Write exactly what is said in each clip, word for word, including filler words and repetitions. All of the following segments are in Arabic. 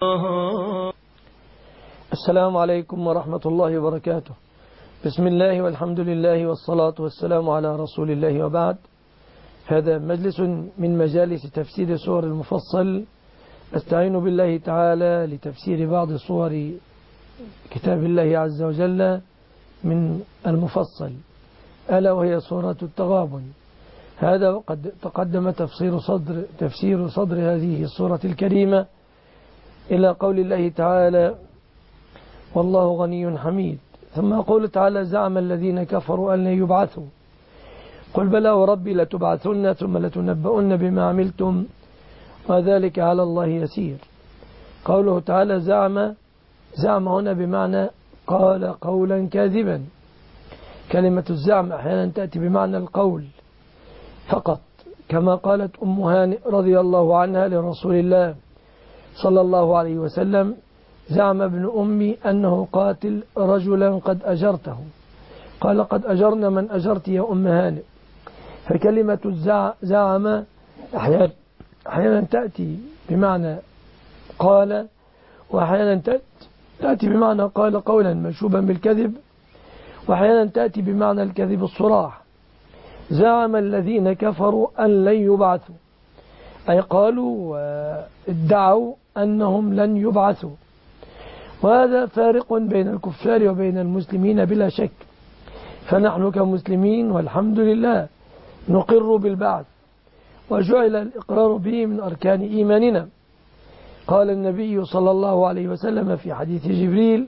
السلام عليكم ورحمة الله وبركاته. بسم الله والحمد لله والصلاة والسلام على رسول الله، وبعد. هذا مجلس من مجالس تفسير سور المفصل، أستعين بالله تعالى لتفسير بعض صور كتاب الله عز وجل من المفصل، ألا وهي سورة التغابن. هذا وقد تقدم تفسير صدر, تفسير صدر هذه السورة الكريمة إلى قول الله تعالى: والله غني حميد. ثم قول تعالى: زعم الذين كفروا أن لا يبعثوا، قل بلى وربي لتبعثن ثم لتنبؤن بما عملتم وذلك على الله يسير. قوله تعالى زعم، زعم هنا بمعنى قال قولا كاذبا. كلمة الزعم أحيانا تأتي بمعنى القول فقط، كما قالت أم هانئ رضي الله عنها لرسول الله صلى الله عليه وسلم: زعم ابن أمي أنه قاتل رجلا قد أجرته. قال: قد أجرنا من أجرت يا أم هانئ. فكلمة الزعم أحيانا تأتي بمعنى قال، وأحيانا تأتي بمعنى قال قولا مشوبا بالكذب، وأحيانا تأتي بمعنى الكذب الصراح. زعم الذين كفروا أن لن يبعثوا، أي قالوا وادعوا أنهم لن يبعثوا. وهذا فارق بين الكفار وبين المسلمين بلا شك، فنحن كمسلمين والحمد لله نقر بالبعث، وجعل الإقرار به من أركان إيماننا. قال النبي صلى الله عليه وسلم في حديث جبريل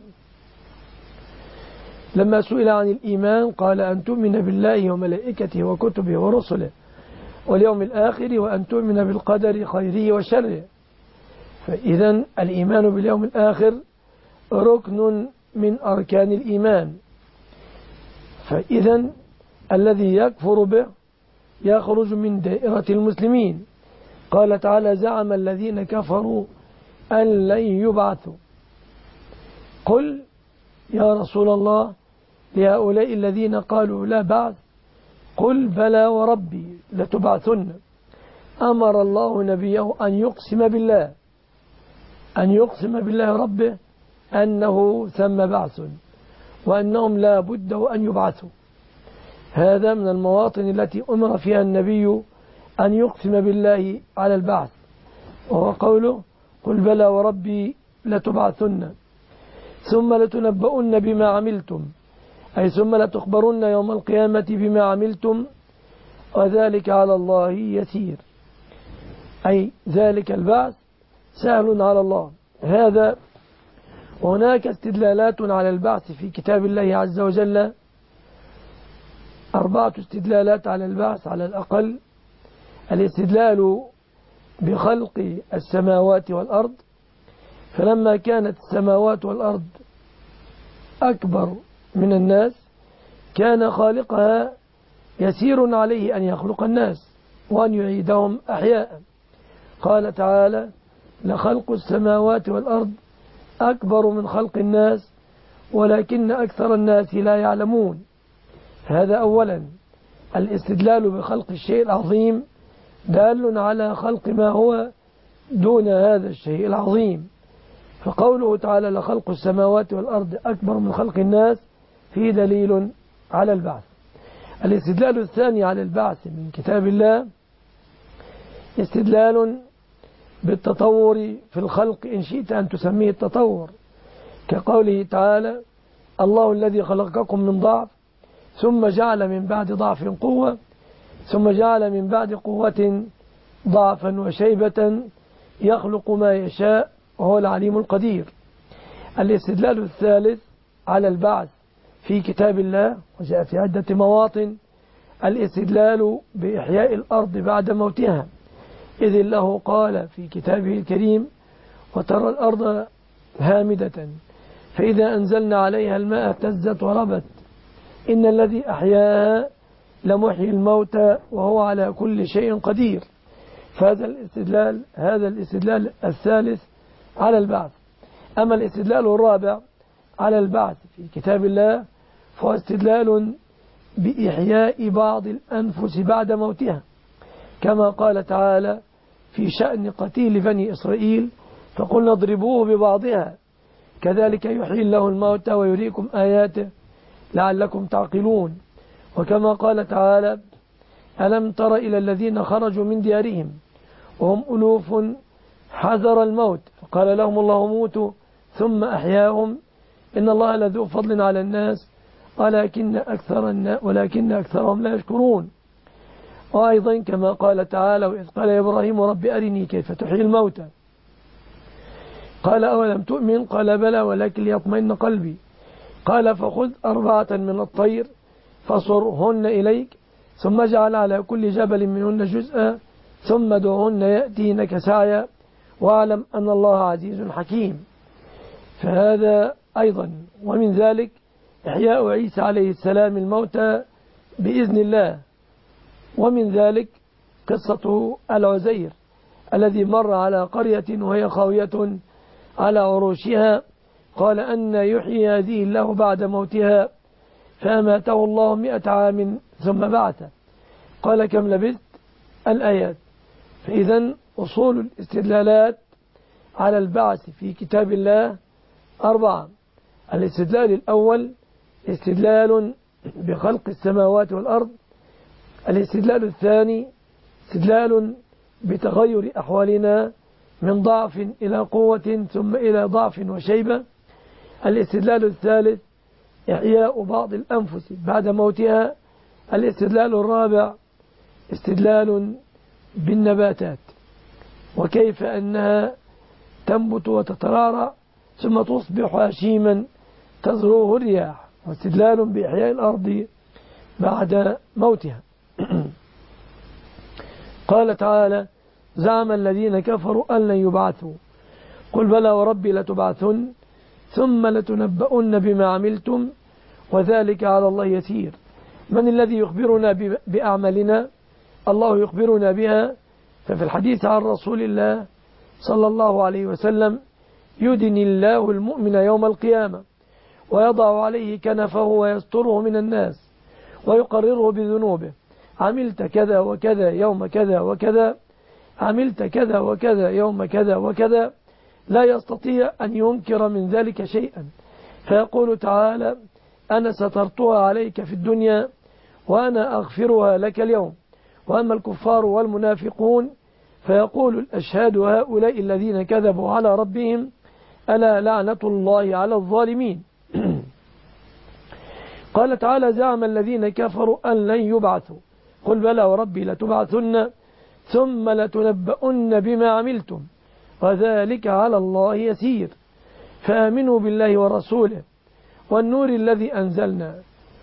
لما سئل عن الإيمان قال: أن تؤمن بالله وملائكته وكتبه ورسله واليوم الآخر، وأن تؤمن بالقدر خيره وشره. فإذا الإيمان باليوم الآخر ركن من أركان الإيمان، فإذا الذي يكفر به يخرج من دائرة المسلمين. قال تعالى: زعم الذين كفروا أن لن يبعثوا. قل يا رسول الله لهؤلاء الذين قالوا لا بعث: قل بلى وربي لتبعثن. أمر الله نبيه أن يقسم بالله أن يقسم بالله ربه أنه ثم بعث، وأنهم لا بد أن يبعثوا. هذا من المواطن التي أمر فيها النبي أن يقسم بالله على البعث، وهو قوله: قل بلى وربي لتبعثن ثم لتنبؤن بما عملتم، أي ثم لتخبرن يوم القيامة بما عملتم وذلك على الله يسير، أي ذلك البعث سهل على الله. هذا وهناك استدلالات على البعث في كتاب الله عز وجل، أربعة استدلالات على البعث على الأقل. الاستدلال بخلق السماوات والأرض، فلما كانت السماوات والأرض أكبر من الناس كان خالقها يسير عليه أن يخلق الناس وأن يعيدهم أحياء. قال تعالى: لخلق السماوات والأرض أكبر من خلق الناس ولكن أكثر الناس لا يعلمون. هذا أولا. الاستدلال بخلق الشيء العظيم دال على خلق ما هو دون هذا الشيء العظيم. فقوله تعالى: لخلق السماوات والأرض أكبر من خلق الناس فيه دليل على البعث. الاستدلال الثاني على البعث من كتاب الله استدلال بالتطور في الخلق، إن شئت أن تسميه التطور، كقوله تعالى: الله الذي خلقكم من ضعف ثم جعل من بعد ضعف قوة ثم جعل من بعد قوة ضعفا وشيبة يخلق ما يشاء وهو العليم القدير. الاستدلال الثالث على البعث في كتاب الله وجاء في عدة مواطن الاستدلال بإحياء الأرض بعد موتها، إذ الله قال في كتابه الكريم: وترى الأرض هامدة فإذا أنزلنا عليها الماء اهتزت وربت إن الذي أحياها لمحيي الموتى وهو على كل شيء قدير. فهذا الاستدلال هذا الاستدلال الثالث على البعث. أما الاستدلال الرابع على البعث في كتاب الله فهو استدلال بإحياء بعض الأنفس بعد موتها، كما قال تعالى في شأن قتيل بني إسرائيل: فقلنا اضربوه ببعضها كذلك يحيي الله الموتى ويريكم آياته لعلكم تعقلون. وكما قال تعالى ألم تر إلى الذين خرجوا من ديارهم وهم ألوف حذر الموت فقال لهم الله موتوا ثم أحياهم إن الله لذو فضل على الناس ولكن أكثر الناس ولكن أكثرهم لا يشكرون. وأيضا كما قال تعالى وإذ قال إبراهيم رب أرني كيف تحيي الموتى قال أولم تؤمن قال بلى ولكن ليطمئن قلبي قال فخذ أربعة من الطير فصرهن إليك ثم اجعل على كل جبل منهن جزءا ثم ادعهن يأتينك سعيا واعلم أن الله عزيز حكيم. فهذا أيضا ومن ذلك إحياء عيسى عليه السلام الموتى بإذن الله. ومن ذلك قصة العزير الذي مر على قرية وهي خاوية على عروشها قال أن يحيي هذه الله بعد موتها فأماته الله مئة عام ثم بعثه قال كم لبثت الآيات. فإذا أصول الاستدلالات على البعث في كتاب الله أربعة. الاستدلال الأول استدلال بخلق السماوات والأرض. الاستدلال الثاني استدلال بتغير أحوالنا من ضعف إلى قوة ثم إلى ضعف وشيبة. الاستدلال الثالث إحياء بعض الأنفس بعد موتها. الاستدلال الرابع استدلال بالنباتات وكيف أنها تنبت وتترعرع ثم تصبح هشيما تزروه الرياح. واستدلال بإحياء الأرض بعد موتها. قال تعالى زعم الذين كفروا أن لن يبعثوا قل بلى وربي لتبعثن ثم لتنبؤن بما عملتم وذلك على الله يسير. من الذي يخبرنا بأعمالنا؟ الله يخبرنا بها. ففي الحديث عن رسول الله صلى الله عليه وسلم يدني الله المؤمن يوم القيامة ويضع عليه كنفه ويستره من الناس ويقرره بذنوبه عملت كذا وكذا يوم كذا وكذا عملت كذا وكذا يوم كذا وكذا لا يستطيع أن ينكر من ذلك شيئا فيقول تعالى أنا سترتها عليك في الدنيا وأنا أغفرها لك اليوم. وأما الكفار والمنافقون فيقول الأشهاد هؤلاء الذين كذبوا على ربهم ألا لعنة الله على الظالمين. قال تعالى زعم الذين كفروا أن لن يبعثوا قل بلى وربي لتبعثن ثم لتنبؤن بما عملتم وذلك على الله يسير. فآمنوا بالله ورسوله والنور الذي أنزلنا.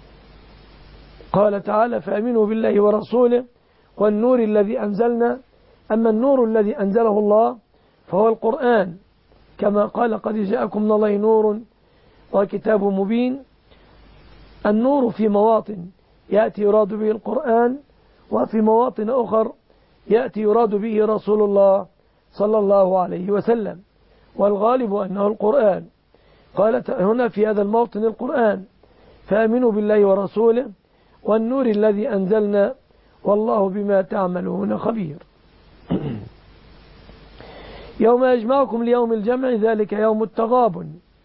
قال تعالى فآمنوا بالله ورسوله والنور الذي أنزلنا. أما النور الذي أنزله الله فهو القرآن كما قال قد جاءكم من الله نور وكتاب مبين. النور في مواطن يأتي يراد به القرآن وفي مواطن أخر يأتي يراد به رسول الله صلى الله عليه وسلم والغالب أنه القرآن. قالت هنا في هذا الموطن القرآن فآمنوا بالله ورسوله والنور الذي أنزلنا والله بما تعملون خبير. يوم يجمعكم ليوم الجمع ذلك يوم التغابن.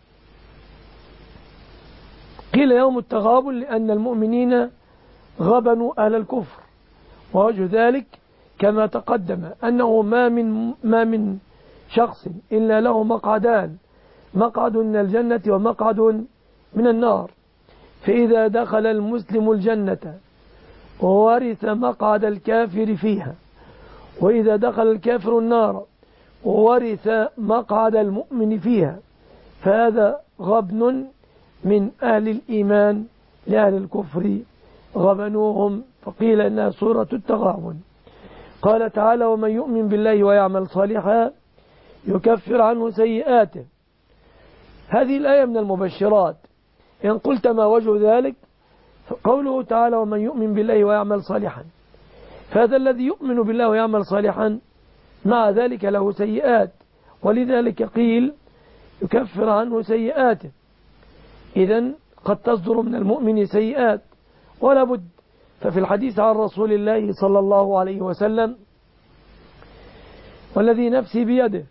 قيل يوم التغابن لأن المؤمنين غبنوا أهل الكفر ووجه ذلك كما تقدم أنه ما من, ما من شخص إلا له مقعدان مقعد من الجنة ومقعد من النار. فإذا دخل المسلم الجنة وورث مقعد الكافر فيها وإذا دخل الكافر النار وورث مقعد المؤمن فيها فهذا غبن من أهل الإيمان لأهل الكفر غبنوهم فقيل إنها سورة التغابن. قال تعالى ومن يؤمن بالله ويعمل صالحا يكفر عنه سيئاته. هذه الآية من المبشرات. إن قلت ما وجه ذلك قوله تعالى ومن يؤمن بالله ويعمل صالحا فهذا الذي يؤمن بالله ويعمل صالحا مع ذلك له سيئات ولذلك قيل يكفر عنه سيئاته. إذن قد تصدر من المؤمن سيئات ولا بد. ففي الحديث عن رسول الله صلى الله عليه وسلم والذي نفسي بيده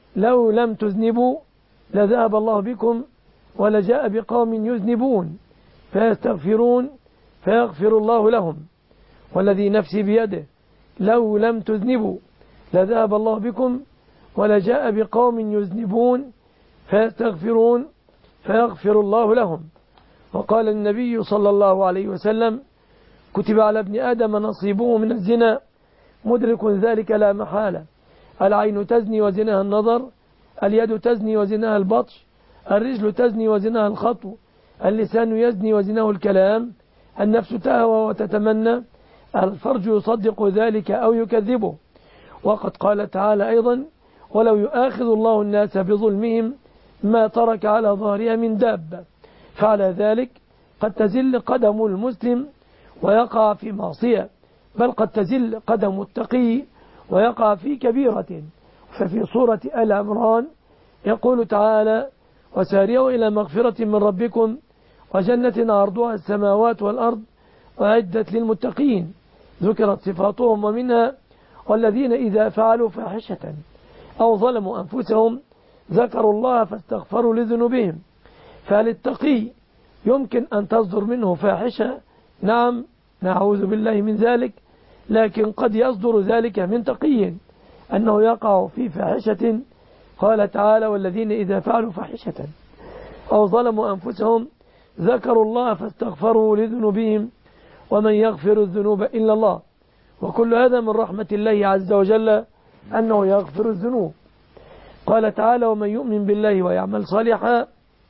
لو لم تذنبوا لذهب الله بكم ولجاء بقوم يذنبون فيستغفرون فيغفر الله لهم، والذي نفسي بيده لو لم تذنبوا لذهب الله بكم ولجاء بقوم يذنبون فيستغفرون فيغفر الله لهم. وقال النبي صلى الله عليه وسلم: كتب على ابن آدم نصيبه من الزنا مدرك ذلك لا محالة، العين تزني وزناها النظر، اليد تزني وزناها البطش، الرجل تزني وزناها الخطو، اللسان يزني وزناه الكلام، النفس تهوى وتتمنى، الفرج يصدق ذلك أو يكذبه. وقد قال تعالى أيضا: ولو يؤاخذ الله الناس بظلمهم ما ترك على ظهرها من دابة. فعلى ذلك قد تزل قدم المسلم ويقع في معصية، بل قد تزل قدم التقي ويقع في كبيرة. ففي سورة آل عمران يقول تعالى: وسارعوا إلى مغفرة من ربكم وجنة عرضها السماوات والأرض وأعدت للمتقين. ذكرت صفاتهم ومنها: والذين إذا فعلوا فاحشة أو ظلموا أنفسهم ذكروا الله فاستغفروا لذنوبهم. فللتقي يمكن أن تصدر منه فاحشة، نعم، نعوذ بالله من ذلك، لكن قد يصدر ذلك من تقي أنه يقع في فاحشة. قال تعالى: والذين إذا فعلوا فاحشة أو ظلموا أنفسهم ذكروا الله فاستغفروا لذنوبهم ومن يغفر الذنوب إلا الله. وكل هذا من رحمة الله عز وجل أنه يغفر الذنوب. قال تعالى: ومن يؤمن بالله ويعمل صالحا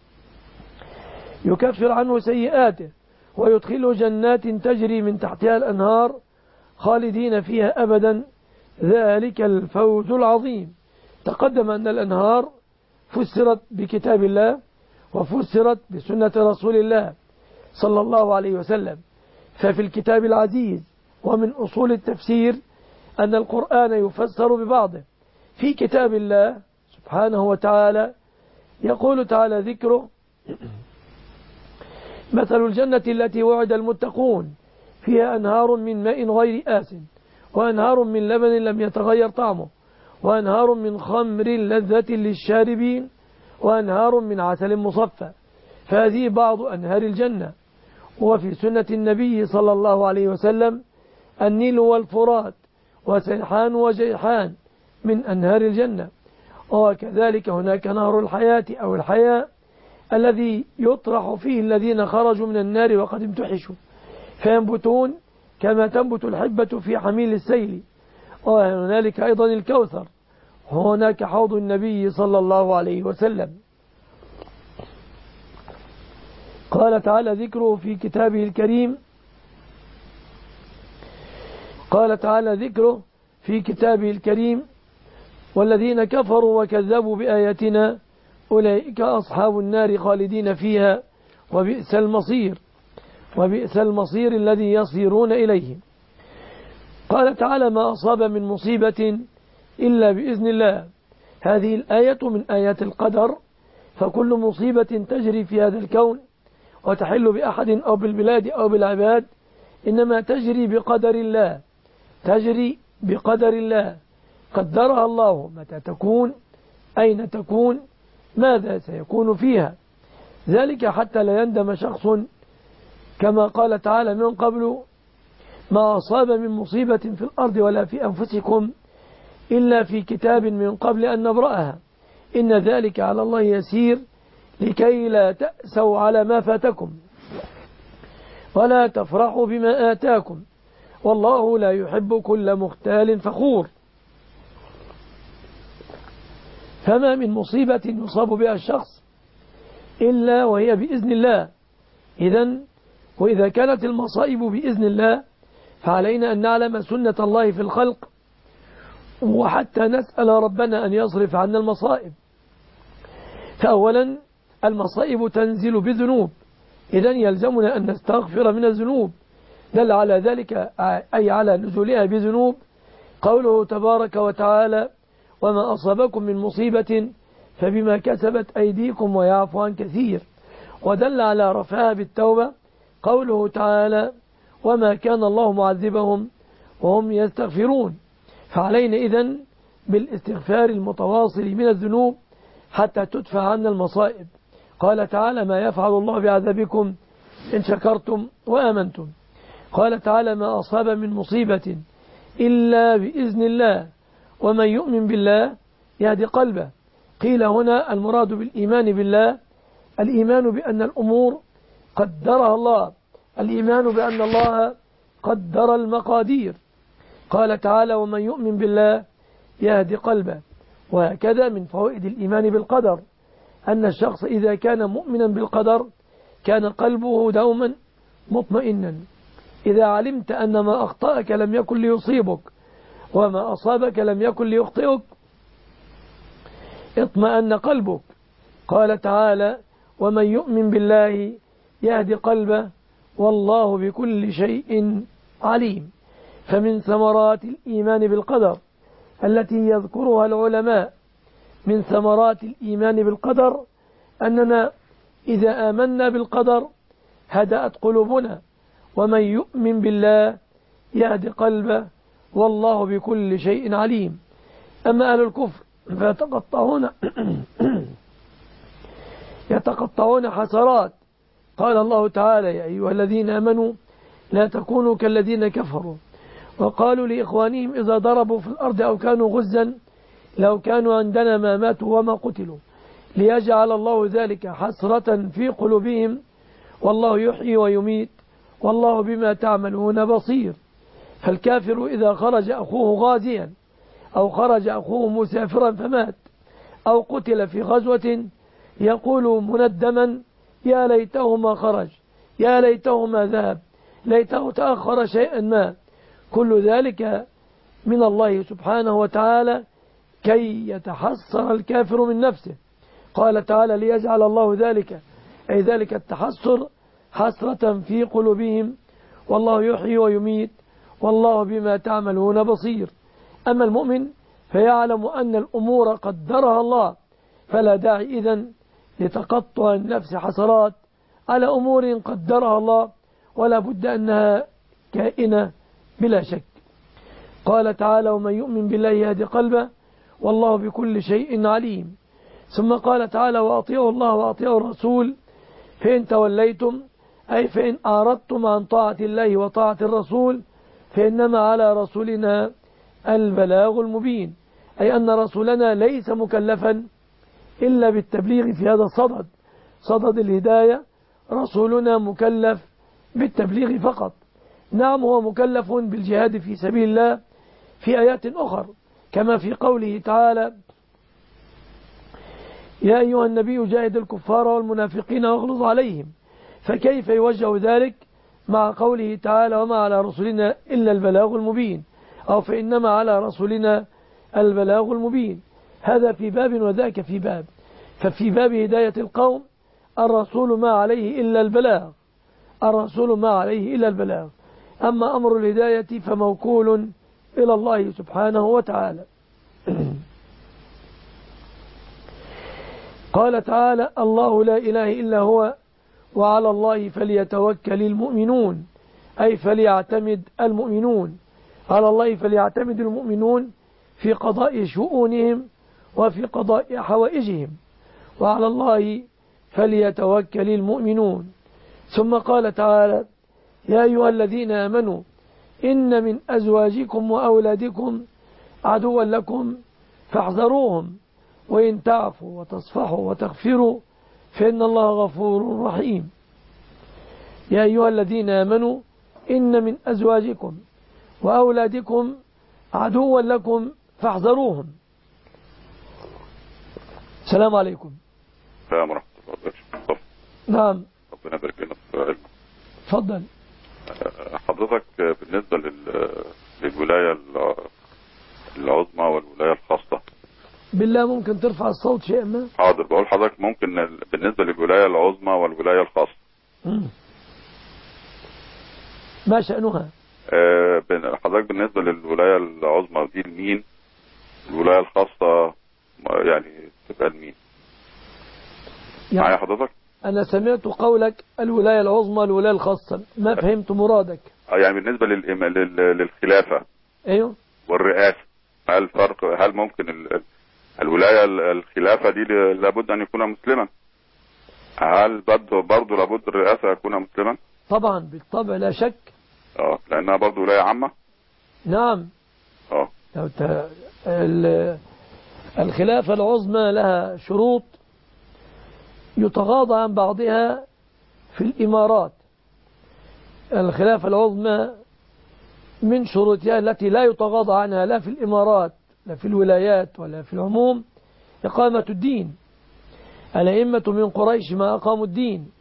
يكفر عنه سيئاته ويدخله جنات تجري من تحتها الأنهار خالدين فيها أبدا ذلك الفوز العظيم. تقدم أن الأنهار فسرت بكتاب الله وفسرت بسنة رسول الله صلى الله عليه وسلم. ففي الكتاب العزيز ومن أصول التفسير أن القرآن يفسر ببعضه. في كتاب الله سبحانه وتعالى يقول تعالى ذكره: مثل الجنة التي وعد المتقون فيها أنهار من ماء غير آسن وأنهار من لبن لم يتغير طعمه وأنهار من خمر لذة للشاربين وأنهار من عسل مصفى. فهذه بعض أنهار الجنة. وفي سنة النبي صلى الله عليه وسلم: النيل والفرات وسيحان وجيحان من أنهار الجنة. وكذلك هناك نهر الحياة أو الحياة الذي يطرح فيه الذين خرجوا من النار وقد امتحشوا فينبتون كما تنبت الحبة في حميل السيل. وهنالك أيضا الكوثر. هناك حوض النبي صلى الله عليه وسلم. قال تعالى ذكره في كتابه الكريم قال تعالى ذكره في كتابه الكريم: والذين كفروا وكذبوا بآياتنا أولئك أصحاب النار خالدين فيها وبئس المصير وبئس المصير الذي يصيرون إليه. قال تعالى: ما أصاب من مصيبة إلا بإذن الله. هذه الآية من آيات القدر، فكل مصيبة تجري في هذا الكون وتحل بأحد أو بالبلاد أو بالعباد إنما تجري بقدر الله، تجري بقدر الله، قدرها الله متى تكون، أين تكون، ماذا سيكون فيها. ذلك حتى لا يندم شخص، كما قال تعالى من قبل: ما أصاب من مصيبة في الأرض ولا في أنفسكم إلا في كتاب من قبل أن نبرأها إن ذلك على الله يسير لكي لا تأسوا على ما فاتكم ولا تفرحوا بما آتاكم والله لا يحب كل مختال فخور. فما من مصيبة يصاب بها الشخص إلا وهي بإذن الله. إذن وإذا كانت المصائب بإذن الله فعلينا أن نعلم سنة الله في الخلق، وحتى نسأل ربنا أن يصرف عنا المصائب. فأولا المصائب تنزل بذنوب، إذن يلزمنا أن نستغفر من الذنوب. دل على ذلك أي على نزولها بذنوب قوله تبارك وتعالى: وما أصابكم من مصيبة فبما كسبت أيديكم ويعفو عن كثير. ودل على رفعها بالتوبة قوله تعالى: وما كان الله معذبهم وهم يستغفرون. فعلينا إذن بالاستغفار المتواصل من الذنوب حتى تدفع عنا المصائب. قال تعالى: ما يفعل الله بعذابكم إن شكرتم وآمنتم. قال تعالى: ما أصاب من مصيبة إلا بإذن الله ومن يؤمن بالله يهدي قلبه. قيل هنا المراد بالإيمان بالله الإيمان بأن الأمور قدرها الله، الإيمان بأن الله قدر المقادير. قال تعالى: ومن يؤمن بالله يهدي قلبه. وهكذا من فوائد الإيمان بالقدر أن الشخص إذا كان مؤمنا بالقدر كان قلبه دوما مطمئنا. إذا علمت أن ما أخطأك لم يكن ليصيبك وما أصابك لم يكن ليخطئك اطمأن قلبك. قال تعالى: ومن يؤمن بالله يهدي قلبه والله بكل شيء عليم. فمن ثمرات الإيمان بالقدر التي يذكرها العلماء من ثمرات الإيمان بالقدر أننا إذا آمنا بالقدر هدأت قلوبنا. ومن يؤمن بالله يهدي قلبه والله بكل شيء عليم. أما أهل الكفر فيتقطعون يتقطعون حسرات. قال الله تعالى: يا أيها الذين آمنوا لا تكونوا كالذين كفروا وقالوا لإخوانهم إذا ضربوا في الأرض أو كانوا غزا لو كانوا عندنا ما ماتوا وما قتلوا ليجعل الله ذلك حسرة في قلوبهم والله يحيي ويميت والله بما تعملون بصير. فالكافر إذا خرج أخوه غازيا أو خرج أخوه مسافرا فمات أو قتل في غزوة يقول مندما: يا ليته ما خرج، يا ليته ما ذهب، ليته تأخر شيئا ما. كل ذلك من الله سبحانه وتعالى كي يتحسر الكافر من نفسه. قال تعالى: ليجعل الله ذلك أي ذلك التحسر حسرة في قلوبهم والله يحيي ويميت والله بما تعملون بصير. أما المؤمن فيعلم أن الأمور قدرها الله فلا داعي إذن لتقطع النفس حسرات على أمور قدرها الله ولا بد أنها كائنة بلا شك. قال تعالى: ومن يؤمن بالله يهدي قلبه والله بكل شيء عليم. ثم قال تعالى: وأطيعوا الله وأطيعوا الرسول فإن توليتم أي فإن أعرضتم عن طاعة الله وطاعة الرسول فإنما على رسولنا البلاغ المبين، أي أن رسولنا ليس مكلفا إلا بالتبليغ في هذا الصدد، صدد الهداية. رسولنا مكلف بالتبليغ فقط. نعم هو مكلف بالجهاد في سبيل الله في آيات أخرى كما في قوله تعالى: يا أيها النبي جاهد الكفار والمنافقين واغلظ عليهم. فكيف يوجه ذلك مع قوله تعالى: وما على رسولنا إلا البلاغ المبين، أو فإنما على رسولنا البلاغ المبين. هذا في باب وذاك في باب. ففي باب هداية القوم الرسول ما عليه إلا البلاغ، الرسول ما عليه إلا البلاغ. أما أمر الهداية فموكول إلى الله سبحانه وتعالى. قال تعالى: الله لا إله إلا هو وعلى الله فليتوكل المؤمنون، أي فليعتمد المؤمنون. على الله فليعتمد المؤمنون في قضاء شؤونهم وفي قضاء حوائجهم، وعلى الله فليتوكل المؤمنون. ثم قال تعالى: يا أيها الذين آمنوا إن من أزواجكم وأولادكم عدوا لكم فاحذروهم وإن تعفوا وتصفحوا وتغفروا فإن الله غفور رحيم. يا أيها الذين آمنوا إن من أزواجكم وأولادكم عدوا لكم فاحذروهم. السلام عليكم. السلام ورحمة الله وبركاته. نعم. ربنا يبارك لنا في علمك. تفضل. حضرتك بالنسبة للولاية العظمى والولاية الخاصة، بالله ممكن ترفع الصوت شيئا ما؟ حاضر. بقول حضرتك ممكن بالنسبة للولاية العظمى والولاية الخاصة مم. ما شأنها؟ أه حضرتك بالنسبة للولاية العظمى دي لمين؟ الولاية الخاصة يعني تبقى لمين؟ يعني معايا حضرتك؟ أنا سمعت قولك الولاية العظمى الولاية الخاصة، ما فهمت مرادك. يعني بالنسبة لل... لل... للخلافة أيوه والرئاسة هل فرق هل ممكن ال... الولاية الخلافة دي لابد أن يكون مسلما؟ هل برضه لابد الرئاسة يكون مسلما؟ طبعا بالطبع لا شك. اه لأنها برضه ولاية عامة. نعم. اه الخلافة العظمى لها شروط يتغاضى عن بعضها في الإمارات. الخلافة العظمى من شروطها التي لا يتغاضى عنها لا في الإمارات لا في الولايات ولا في العموم إقامة الدين. الأئمة من قريش ما أقاموا الدين.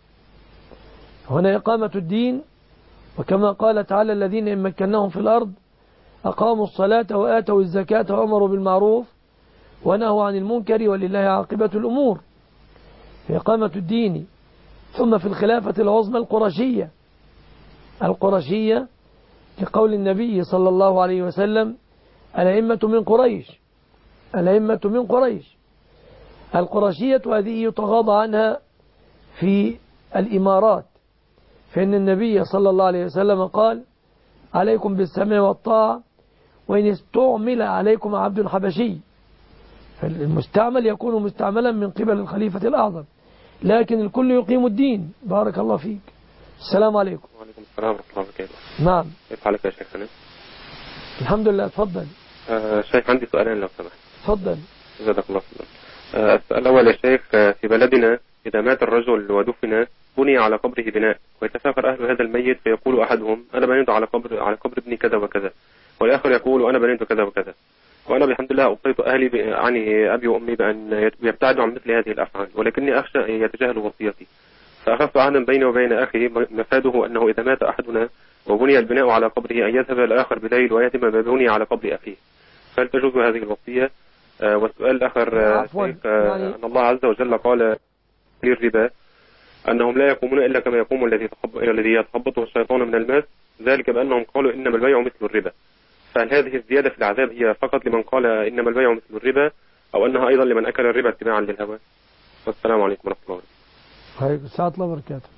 هنا إقامة الدين، وكما قال تعالى الذين إن مكناهم في الأرض أقاموا الصلاة وآتوا الزكاة وأمروا بالمعروف ونهوا عن المنكر ولله عاقبة الأمور. في إقامة الدين. ثم في الخلافة العظمى القرشية القرشية لقول النبي صلى الله عليه وسلم الأئمة من قريش الأئمة من قريش. القرشية هذه يتغاضى عنها في الإمارات، فإن النبي صلى الله عليه وسلم قال عليكم بالسمع والطاعة وإن استعمل عليكم عبد حبشي، فالمستعمل يكون مستعملا من قبل الخليفة الأعظم، لكن الكل يقيم الدين. بارك الله فيك. السلام عليكم. وعليكم السلام ورحمة الله وبركاته. نعم. كيف حالك يا شيخنا؟ الحمد لله. تفضل. آه شيخ عندي سؤالين لو سمحت. تفضل. جزاك الله خيرا. آه السؤال الأول يا شيخ، آه في بلدنا إذا مات الرجل ودفن بني على قبره بناء، ويتفاخر أهل هذا الميت فيقول أحدهم أنا بنيت على قبر على قبر ابني كذا وكذا، والآخر يقول أنا بنيت كذا وكذا، وأنا بالحمد لله أوصيت أهلي يعني أبي وأمي بأن يبتعدوا عن مثل هذه الأفعال، ولكني أخشى أن يتجاهلوا وصيتي، فأخذت عهدا بيني وبين أخي مفاده أنه إذا مات أحدنا وبني البناء على قبره أن يذهب الآخر بليل ويتم ما بني على قبر أخيه، فهل تجوز هذه الوصية؟ آه والسؤال الآخر آه آه أن الله عز وجل قال للربا أنهم لا يقومون إلا كما يقوم الذي الذي يتخبطه الشيطان من الماس، ذلك بأنهم قالوا إنما البيع مثل الربا، فهل هذه الزيادة في العذاب هي فقط لمن قال إنما البيع مثل الربا أو أنها أيضا لمن أكل الربا اتباعا للهوى؟ والسلام عليكم ورحمة الله وبركاته. السلام الله وبركاته.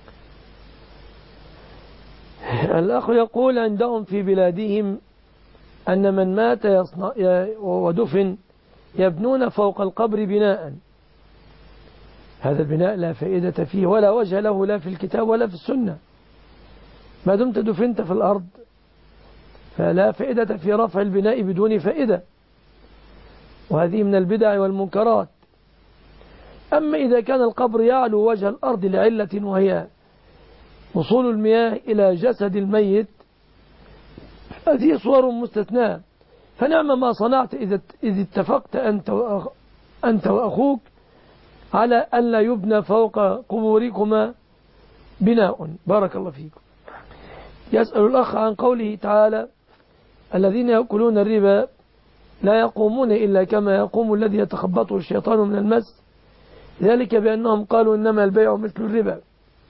الأخ يقول عندهم في بلادهم أن من مات يصنع ودفن يبنون فوق القبر بناء. هذا البناء لا فائدة فيه ولا وجه له لا في الكتاب ولا في السنة. ما دمت دفنت في الأرض فلا فائدة في رفع البناء بدون فائدة، وهذه من البدع والمنكرات. أما إذا كان القبر يعلو وجه الأرض لعلة وهي وصول المياه إلى جسد الميت، هذه صور مستثناة، فنعم ما صنعت إذا اتفقت أنت وأخوك على أن لا يبنى فوق قبوركما بناء. بارك الله فيكم. يسأل الأخ عن قوله تعالى الذين يأكلون الربا لا يقومون إلا كما يقوم الذي يتخبطه الشيطان من المس، ذلك بأنهم قالوا إنما البيع مثل الربا.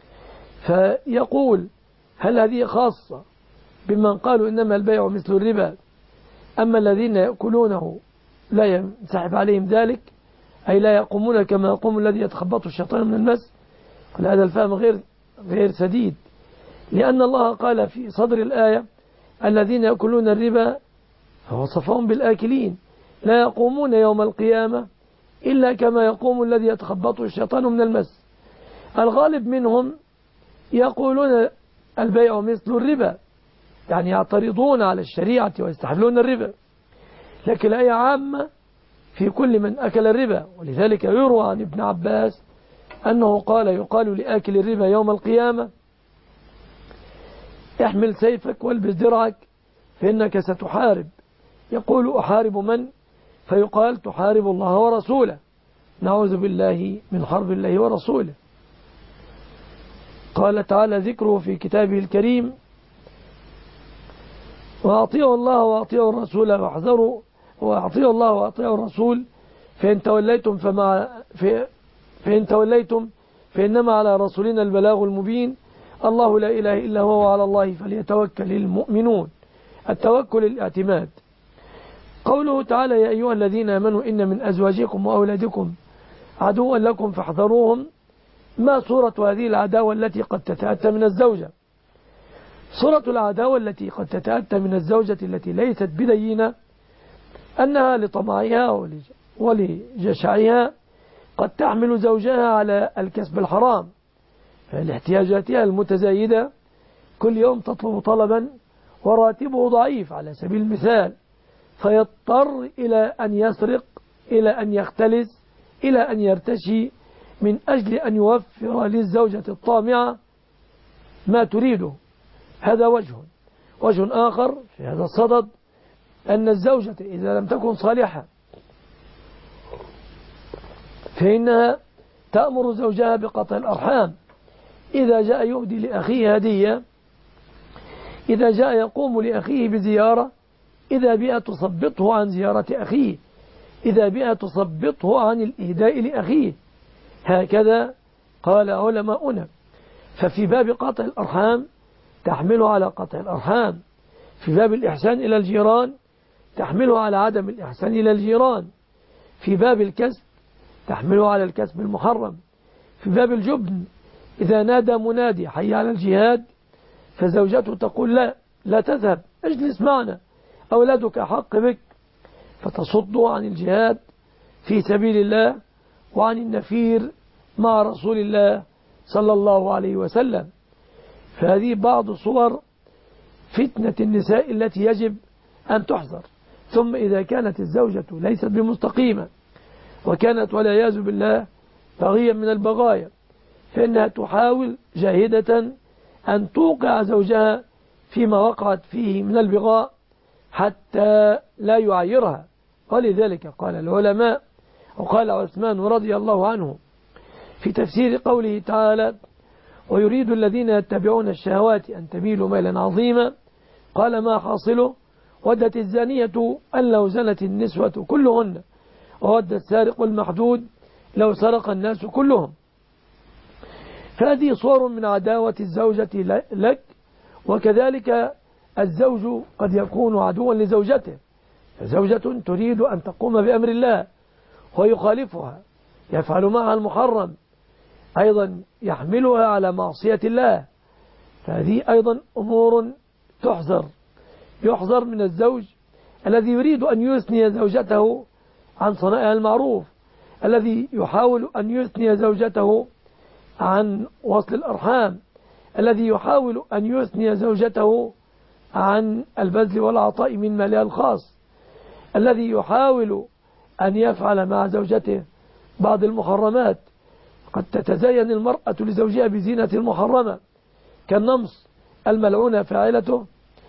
فيقول هل هذه خاصة بمن قالوا إنما البيع مثل الربا، أما الذين يأكلونه لا ينسحب عليهم ذلك، أي لا يقومون كما يقوم الذي يتخبطه الشيطان من المس؟ هذا الفهم غير غير سديد، لأن الله قال في صدر الآية الذين يأكلون الربا فوصفهم بالآكلين لا يقومون يوم القيامة إلا كما يقوم الذي يتخبطه الشيطان من المس. الغالب منهم يقولون البيع مثل الربا، يعني يعترضون على الشريعة ويستحلون الربا، لكن الآية عامة في كل من أكل الربا. ولذلك يروى عن ابن عباس أنه قال يقال لآكل الربا يوم القيامة احمل سيفك والبس درعك فإنك ستحارب. يقول أحارب من؟ فيقال تحارب الله ورسوله، نعوذ بالله من حرب الله ورسوله. قال تعالى ذكره في كتابه الكريم وأطيعوا الله وأطيعوا الرسول واحذروا وأطيعوا الله وأطيعوا الرسول فإن توليتم فمع فإن توليتم فإنما على رسولنا البلاغ المبين الله لا إله إلا هو وعلى الله فليتوكل المؤمنون. التوكل الاعتماد. قوله تعالى يا أيها الذين آمنوا إن من أزواجكم وأولادكم عدوا لكم فاحذروهم، ما صورة هذه العداوة التي قد تتأتى من الزوجة؟ صورة العداوة التي قد تتأتى من الزوجة التي ليست بدينة أنها لطمعها ولجشعها قد تحمل زوجها على الكسب الحرام، فلاحتياجاتها المتزايدة كل يوم تطلب طلبا وراتبه ضعيف على سبيل المثال، فيضطر إلى أن يسرق، إلى أن يختلس، إلى أن يرتشي من أجل أن يوفر للزوجة الطامعة ما تريده. هذا وجه. وجه آخر في هذا الصدد أن الزوجة إذا لم تكن صالحة فإنها تأمر زوجها بقطع الأرحام. إذا جاء يهدي لأخيه هدية، إذا جاء يقوم لأخيه بزيارة، إذا بها تصبطه عن زيارة أخيه، إذا بها تصبطه عن الإهداء لأخيه. هكذا قال علماؤنا. ففي باب قطع الأرحام تحمله على قطع الأرحام، في باب الإحسان إلى الجيران تحمله على عدم الإحسان إلى الجيران، في باب الكسب تحمله على الكسب المحرم، في باب الجبن إذا نادى منادي حي على الجهاد فزوجته تقول لا لا تذهب، اجلس معنا، أولادك أحق بك، فتصده عن الجهاد في سبيل الله وعن النفير مع رسول الله صلى الله عليه وسلم. فهذه بعض صور فتنة النساء التي يجب أن تحذر. ثم إذا كانت الزوجة ليست بمستقيمة وكانت والعياذ بالله بغيا من البغايا، فإنها تحاول جاهدة أن توقع زوجها فيما وقعت فيه من البغاء حتى لا يعيرها. ولذلك قال العلماء، وقال عثمان رضي الله عنه في تفسير قوله تعالى ويريد الذين يتبعون الشهوات أن تميلوا ميلا عظيما، قال ما حاصله ودت الزانية أن لو زنت النسوة كلهن، وود السارق المحدود لو سرق الناس كلهم. فهذه صور من عداوة الزوجة لك، وكذلك الزوج قد يكون عدوا لزوجته. فزوجة تريد أن تقوم بأمر الله ويخالفها، يفعل معها المحرم، أيضا يحملها على معصية الله. فهذه أيضا أمور تحذر. يحذر من الزوج الذي يريد أن يثني زوجته عن صنائع المعروف، الذي يحاول أن يثني زوجته عن وصل الأرحام، الذي يحاول أن يثني زوجته عن البذل والعطاء من مالها الخاص، الذي يحاول أن يفعل مع زوجته بعض المحرمات. قد تتزين المرأة لزوجها بزينة المحرمة كالنمص الملعونة فاعلته،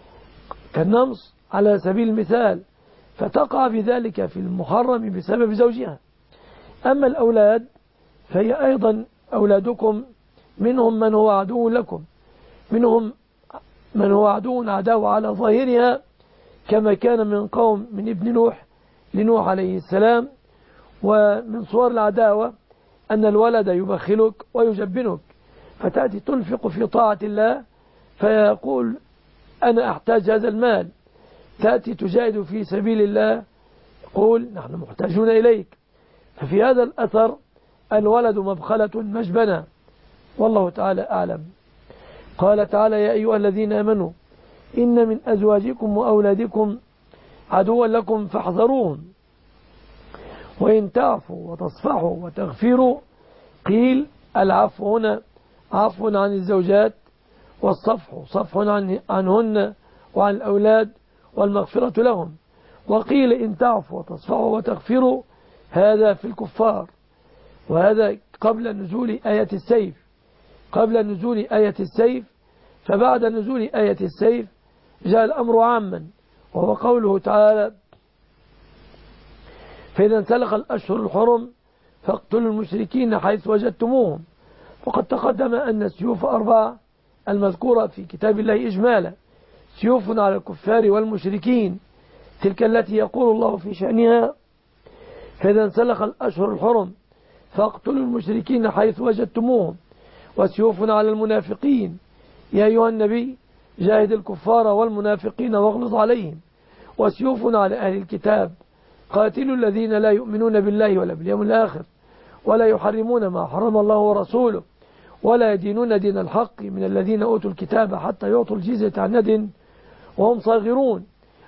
كالنمص على سبيل المثال، فتقع بذلك في المحرم بسبب زوجها. أما الأولاد فهي أيضا أولادكم منهم من هو عدو لكم، منهم من هو عدو عداوة على ظاهرها، كما كان من قوم من ابن نوح لنوح عليه السلام. ومن صور العداوة أن الولد يبخلك ويجبنك، فتأتي تنفق في طاعة الله فيقول أنا أحتاج هذا المال، تأتي تجاهد في سبيل الله يقول نحن محتاجون إليك. ففي هذا الأثر الولد مبخلة مجبنة، والله تعالى أعلم. قال تعالى يا أيها الذين آمنوا إن من أزواجكم وأولادكم عدوا لكم فاحذروهم وإن تعفوا وتصفحوا وتغفروا. قيل العفو هنا عفو عن الزوجات، والصفح صفح عن عنهن وعن الأولاد والمغفرة لهم. وقيل إن تعفوا وتصفحوا وتغفروا هذا في الكفار، وهذا قبل نزول آية السيف، قبل نزول آية السيف. فبعد نزول آية السيف جاء الأمر عاما، وهو قوله تعالى فإذا انسلخ الأشهر الحرم فاقتلوا المشركين حيث وجدتموهم. وقد تقدم أن السيوف أربعة المذكورة في كتاب الله إجمالا، سيوف على الكفار والمشركين، تلك التي يقول الله في شأنها فإذا انسلخ الأشهر الحرم فاقتلوا المشركين حيث وجدتموهم، وسيوف على المنافقين يا أيها النبي جاهد الكفار والمنافقين واغلظ عليهم، وسيوف على أهل الكتاب قاتلوا الذين لا يؤمنون بالله ولا باليوم الآخر ولا يحرمون ما حرم الله ورسوله ولا يدينون دين الحق من الذين أوتوا الكتاب حتى يعطوا الجزية عن يد وهم صاغرون.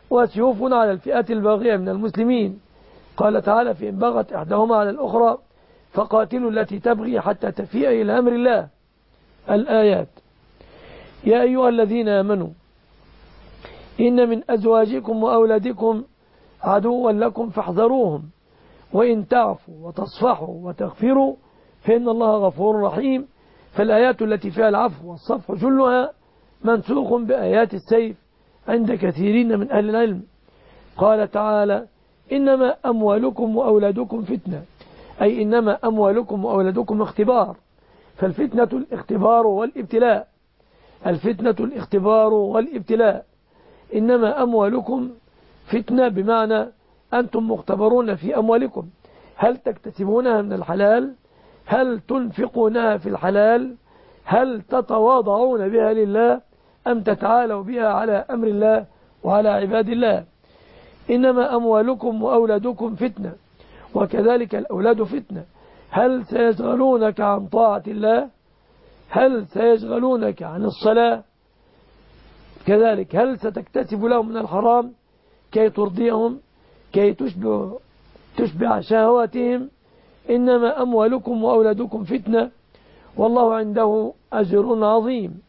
وسيوف على الفئات الباغية من المسلمين. قال تعالى: فإن بغت إحداهما على الأخرى فقاتلوا التي تبغي حتى تفيء إلى أمر الله. الآيات. يا أيها الذين آمنوا إن من أزواجكم وأولادكم عدوا لكم فاحذروهم وإن تعفوا وتصفحوا وتغفروا فإن الله غفور رحيم. فالآيات التي فيها العفو والصفح جلها منسوخ بآيات السيف عند كثيرين من أهل العلم. قال تعالى: إنما أموالكم وأولادكم فتنة، أي إنما أموالكم وأولادكم اختبار. فالفتنة الاختبار والابتلاء، الفتنة الاختبار والابتلاء. إنما أموالكم فتنة بمعنى أنتم مختبرون في أموالكم، هل تكتسبونها من الحلال؟ هل تنفقونها في الحلال؟ هل تتواضعون بها لله أم تتعالوا بها على أمر الله وعلى عباد الله؟ إنما أموالكم وأولادكم فتنة، وكذلك الأولاد فتنة. هل سيشغلونك عن طاعة الله؟ هل سيشغلونك عن الصلاة؟ كذلك هل ستكتسب لهم من الحرام كي ترضيهم، كي تشبع, تشبع شهواتهم؟ إنما أموالكم وأولادكم فتنة والله عنده أجر عظيم.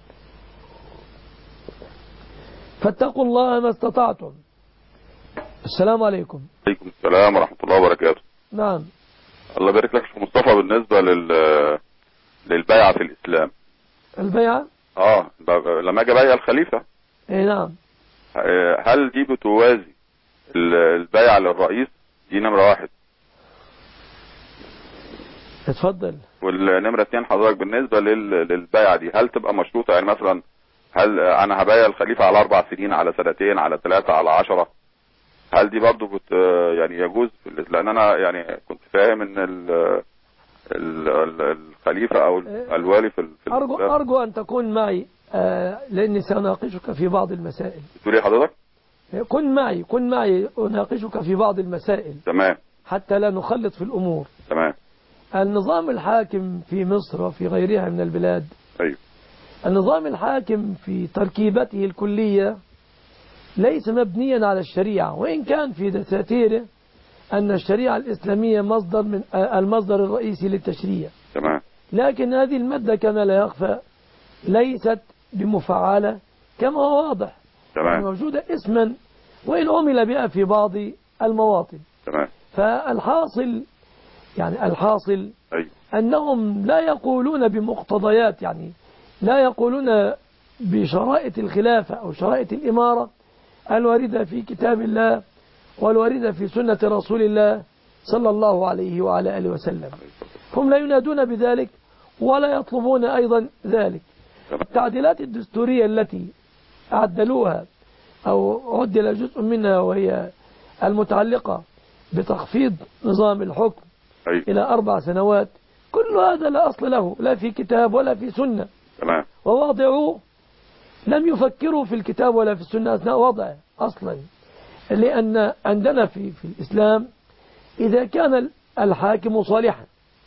فاتقوا الله ما استطعتم. السلام عليكم. عليكم السلام ورحمة الله وبركاته. نعم. الله يبارك لك في مصطفى. بالنسبة لل للبيعة في الإسلام، البيعة اه لما اجي ابايع الخليفة، اي نعم، هل دي بتوازي البيعة للرئيس؟ دي نمرة واحد. اتفضل. والنمرة اتنين حضرتك بالنسبة للبيعة دي هل تبقى مشروطة؟ يعني مثلا هل انا هبايع الخليفة على اربع سنين، على سنتين، على ثلاثة، على عشرة؟ هل دي برضو بت يعني يجوز؟ لان انا يعني كنت فاهم ان ال ال الخليفة او الوالي في أرجو, أرجو أن تكون معي آه لأني سأناقشك في بعض المسائل. تقول ايه حضرتك؟ كن معي كن معي أناقشك في بعض المسائل. تمام. حتى لا نخلط في الأمور. تمام. النظام الحاكم في مصر وفي غيرها من البلاد، أيوه، النظام الحاكم في تركيبته الكلية ليس مبنيا على الشريعة، وإن كان في دساتيره أن الشريعة الإسلامية مصدر من المصدر الرئيسي للتشريع. تمام. لكن هذه المادة كما لا يخفى ليست بمفعلة كما هو واضح. تمام. موجودة اسما وإن عمل بها في بعض المواطن. تمام. فالحاصل يعني الحاصل أيوه. أنهم لا يقولون بمقتضيات، يعني لا يقولون بشرائط الخلافة أو شرائط الإمارة الواردة في كتاب الله والواردة في سنة رسول الله صلى الله عليه وعلى آله وسلم. هم لا ينادون بذلك ولا يطلبون أيضا ذلك. التعديلات الدستورية التي عدلوها أو عدل جزء منها وهي المتعلقة بتخفيض نظام الحكم أيوه. إلى أربع سنوات، كل هذا لا أصل له لا في كتاب ولا في سنة. تمام. وواضعوه لم يفكروا في الكتاب ولا في السنة أثناء وضعه أصلا، لأن عندنا في, في الإسلام إذا كان الحاكم صالحا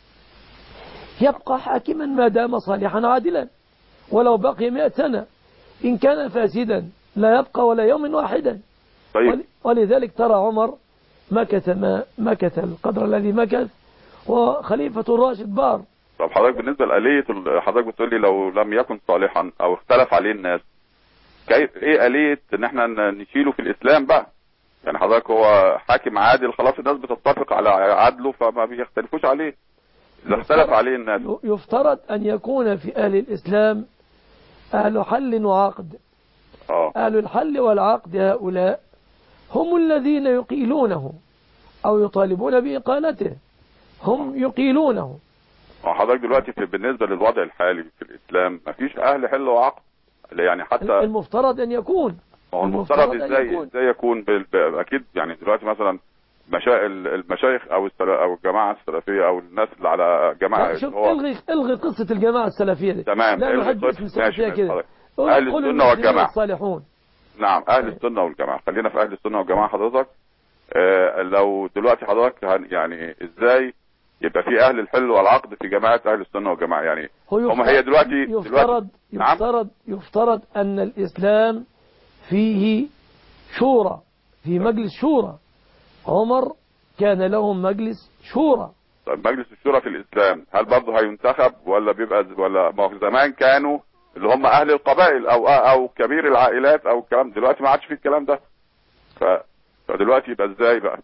يبقى حاكما ما دام صالحا عادلا ولو بقي مئة سنة. إن كان فاسدا لا يبقى ولا يوم واحدا. طيب. ولذلك ترى عمر مكث ما مكث القدر الذي مكث وخليفة الراشد بار. طب حضرتك بالنسبة لآلية، حضرتك بتقول لي لو لم يكن صالحا أو اختلف عليه الناس، كيف ايه آلية ان احنا نشيله في الإسلام بقى؟ يعني حضرتك هو حاكم عادل خلاص الناس بتتفق على عدله فما بيختلفوش عليه. إذا اختلف عليه الناس يفترض أن يكون في أهل الإسلام أهل حل وعقد. آه. أهل الحل والعقد هؤلاء هم الذين يقيلونه أو يطالبون بإقالته، هم يقيلونه. حضرتك دلوقتي في بالنسبة للوضع الحالي في الإسلام مفيش أهل حل وعقد، يعني حتى المفترض أن يكون. هو المفترض ازاي ازاي يكون اكيد. يعني دلوقتي مثلا مشا... المشايخ او السل... او الجماعه السلفيه او الناس اللي على جماعه شوف هو... الغي الغي قصه الجماعه السلفيه دي. تمام. لا نحب اسم السلفيه كده. اهل السنه والجماعه الصالحون. نعم اهل السنه والجماعه. خلينا في اهل السنه والجماعه حضرتك. آه لو دلوقتي حضرتك يعني ازاي يبقى في اهل الحل والعقد في جماعه اهل السنه والجماعه؟ يعني هم هي دلوقتي يفترض دلوقتي يفترض نعم؟ يفترض ان الاسلام فيه شورى، في مجلس شورى. عمر كان لهم مجلس شورى. طيب مجلس الشورى في الإسلام هل برضه هينتخب ولا بيبقى ولا ما هو زمان كانوا اللي هم أهل القبائل أو أو كبير العائلات أو الكلام، دلوقتي ما عادش في الكلام ده، ف... فدلوقتي يبقى إزاي بقى؟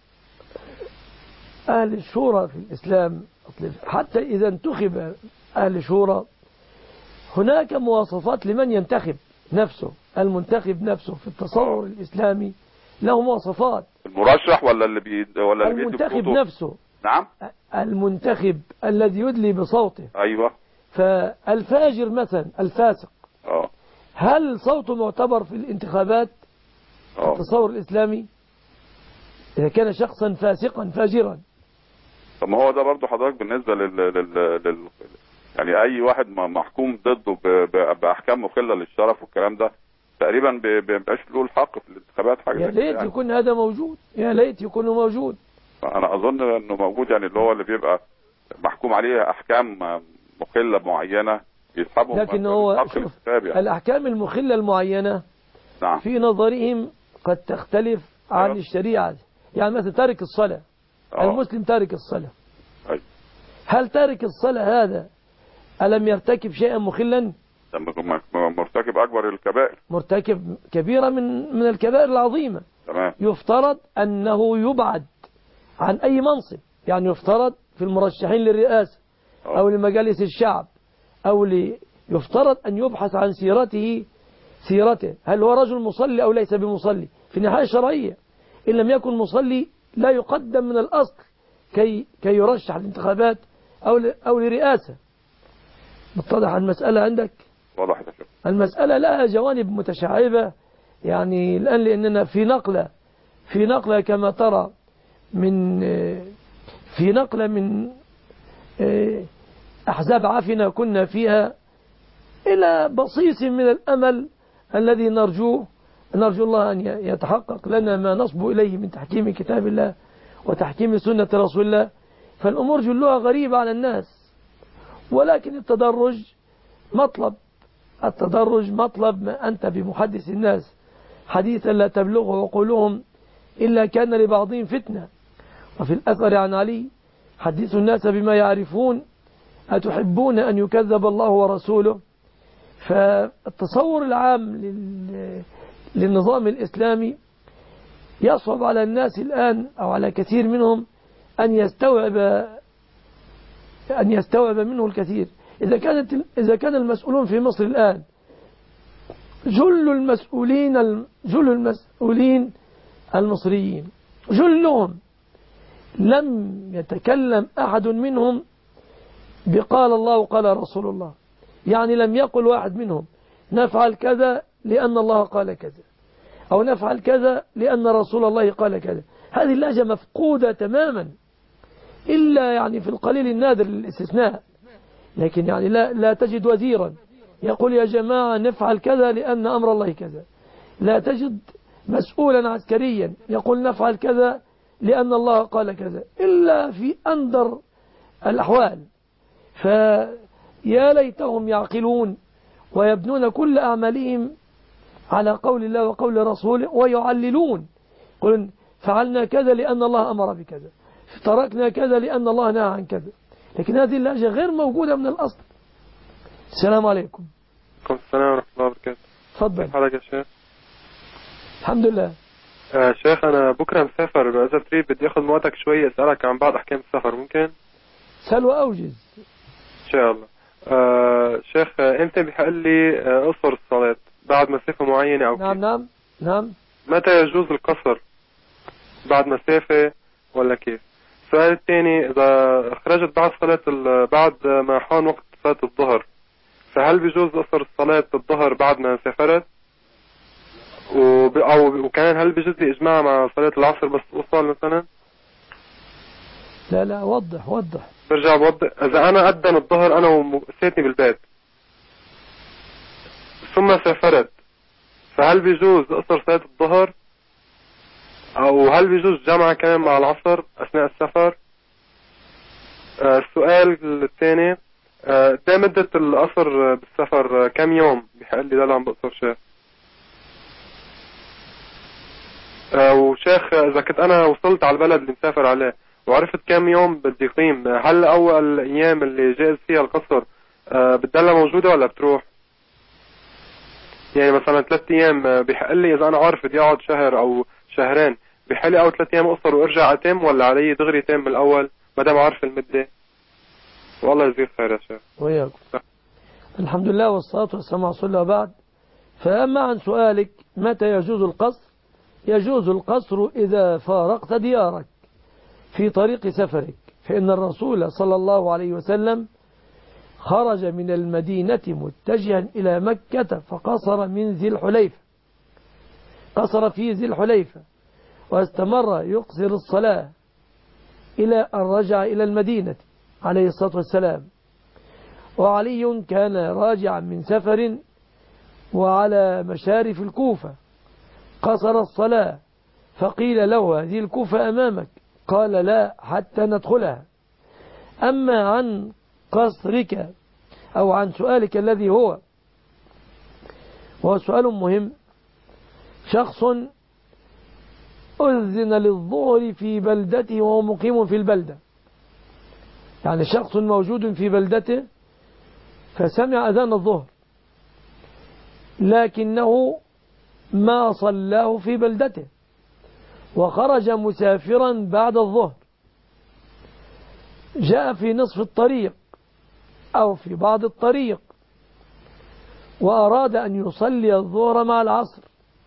أهل الشورى في الإسلام حتى إذا انتخب أهل الشورى هناك مواصفات لمن ينتخب نفسه. المنتخب نفسه في التصور الإسلامي له مواصفات. المرشح ولا اللي بي ولا اللي المنتخب نفسه. نعم. المنتخب الذي يدلي بصوته. أيوة. فالفاجر مثلا الفاسق اه هل صوته معتبر في الانتخابات في التصور الإسلامي إذا كان شخصا فاسقا فاجرا؟ طب ما هو ده برضه حضرتك بالنسبة لل... لل... لل... يعني أي واحد محكوم ضده ب... ب... بأحكام مخلة للشرف والكلام ده تقريبا ب... بيبقاش له الحق في الانتخابات حاجة. يا ليت يعني. يكون هذا موجود، يا ليت يكون موجود. أنا أظن إنه موجود، يعني اللي هو اللي بيبقى محكوم عليه أحكام مخلة معينة يسحبهم. لكن هو شوف يعني. الأحكام المخلة المعينة نعم. في نظرهم قد تختلف عن أيوة. الشريعة. يعني مثلا تارك الصلاة أوه. المسلم تارك الصلاة أيوة. هل تارك الصلاة هذا ألم يرتكب شيئا مخلا؟ مرتكب أكبر الكبائر، مرتكب كبيرة من من الكبائر العظيمة. تمام. يفترض أنه يبعد عن أي منصب، يعني يفترض في المرشحين للرئاسة أوه. أو لمجالس الشعب أو لي يفترض أن يبحث عن سيرته سيرته هل هو رجل مصلي أو ليس بمصلي في النهاية الشرعية. إن لم يكن مصلي لا يقدم من الأصل كي كي يرشح الانتخابات أو أو لرئاسة. متضح المسألة عندك؟ واضح. المسألة لها جوانب متشعبة يعني الآن، لأننا في نقلة في نقلة كما ترى من في نقلة من أحزاب عفنة كنا فيها إلى بصيص من الأمل الذي نرجوه نرجو الله أن يتحقق لنا ما نصب إليه من تحكيم كتاب الله وتحكيم سنة رسول الله. فالأمور جلها غريبة على الناس، ولكن التدرج مطلب التدرج مطلب. ما أنت بمحدث الناس حديثا لا تبلغه عقولهم إلا كان لبعضهم فتنة. وفي الأثر عن علي حدثوا الناس بما يعرفون أتحبون أن يكذب الله ورسوله. فالتصور العام للنظام الإسلامي يصعب على الناس الآن أو على كثير منهم أن يستوعب أن يستوعب منه الكثير. إذا كانت إذا كان المسؤولون في مصر الآن جل المسؤولين جل المسؤولين المصريين جلهم لم يتكلم أحد منهم بقال الله وقال رسول الله. يعني لم يقل واحد منهم نفعل كذا لأن الله قال كذا أو نفعل كذا لأن رسول الله قال كذا. هذه اللهجة مفقودة تماما إلا يعني في القليل النادر للاستثناء. لكن يعني لا, لا تجد وزيرا يقول يا جماعة نفعل كذا لأن أمر الله كذا. لا تجد مسؤولا عسكريا يقول نفعل كذا لأن الله قال كذا إلا في أندر الأحوال. فيا ليتهم يعقلون ويبنون كل أعمالهم على قول الله وقول رسوله ويعللون. يقولون فعلنا كذا لأن الله أمر بكذا، تركنا كذا لأن الله نهى عن كذا. لكن هذه اللهجة غير موجودة من الأصل. السلام عليكم. عليكم السلام ورحمة الله وبركاته. تفضل. كيف حالك يا شيخ؟ الحمد لله. آه شيخ أنا بكرة مسافر، إذا تريد بدي أخذ من وقتك شوية أسألك عن بعض أحكام السفر ممكن؟ سل وأوجز. إن شاء الله. آه شيخ أنت بحق لي آه أقصر الصلاة بعد مسافة معينة أو نعم كيف؟ نعم نعم. متى يجوز القصر؟ بعد مسافة ولا كيف؟ السؤال الثاني إذا خرجت بعد صلاة بعد ما حان وقت صلاة الظهر فهل بيجوز قصر الصلاة الظهر بعد ما سافرت؟ وب... أو وكان هل بيجوز لي إجماع مع صلاة العصر بس أوصل مثلا؟ لا لا وضح وضح. برجع بوضح. إذا أنا أذن الظهر أنا وسيتني بالبيت ثم سافرت فهل بيجوز قصر صلاة الظهر؟ أو هل بيجوز جمع كمان مع العصر أثناء السفر؟ آه السؤال الثاني آه ده مدة القصر بالسفر كم يوم بحق لي ده اللي عم بقصر شيء؟ آه وشيخ إذا كنت أنا وصلت على البلد اللي مسافر عليه وعرفت كم يوم بدي قيم، هل أول أيام اللي جائز فيها القصر آه بتضلها موجودة ولا بتروح؟ يعني مثلا ثلاث أيام بيحق لي إذا أنا عارف بدي أقعد شهر أو شهرين بيحق لي أو ثلاث أيام أقصر وأرجع أتم، ولا علي دغري تم من الأول ما دام عارف المدة؟ والله يجزيك خير يا شيخ. وياكم. الحمد لله والصلاة والسلام على رسول الله بعد. فأما عن سؤالك متى يجوز القصر، يجوز القصر إذا فارقت ديارك في طريق سفرك، فإن الرسول صلى الله عليه وسلم خرج من المدينة متجها إلى مكة فقصر من ذي الحليفة، قصر في ذي الحليفة واستمر يقصر الصلاة إلى أن رجع إلى المدينة عليه الصلاة والسلام. وعلي كان راجعا من سفر وعلى مشارف الكوفة قصر الصلاة، فقيل له هذه الكوفة أمامك، قال لا حتى ندخلها. أما عن قصرك أو عن سؤالك الذي هو وهو سؤال مهم، شخص أذن للظهر في بلدته وهو مقيم في البلدة، يعني شخص موجود في بلدته فسمع أذان الظهر لكنه ما صلاه في بلدته وخرج مسافرا بعد الظهر، جاء في نصف الطريق أو في بعض الطريق وأراد أن يصلي الظهر مع العصر.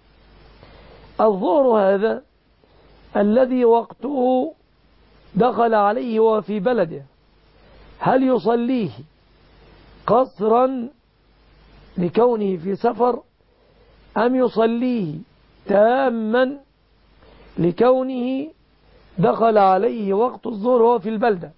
الظهر هذا الذي وقته دخل عليه وفي بلده، هل يصليه قصرا لكونه في سفر أم يصليه تاما لكونه دخل عليه وقت الظهر وهو في البلدة؟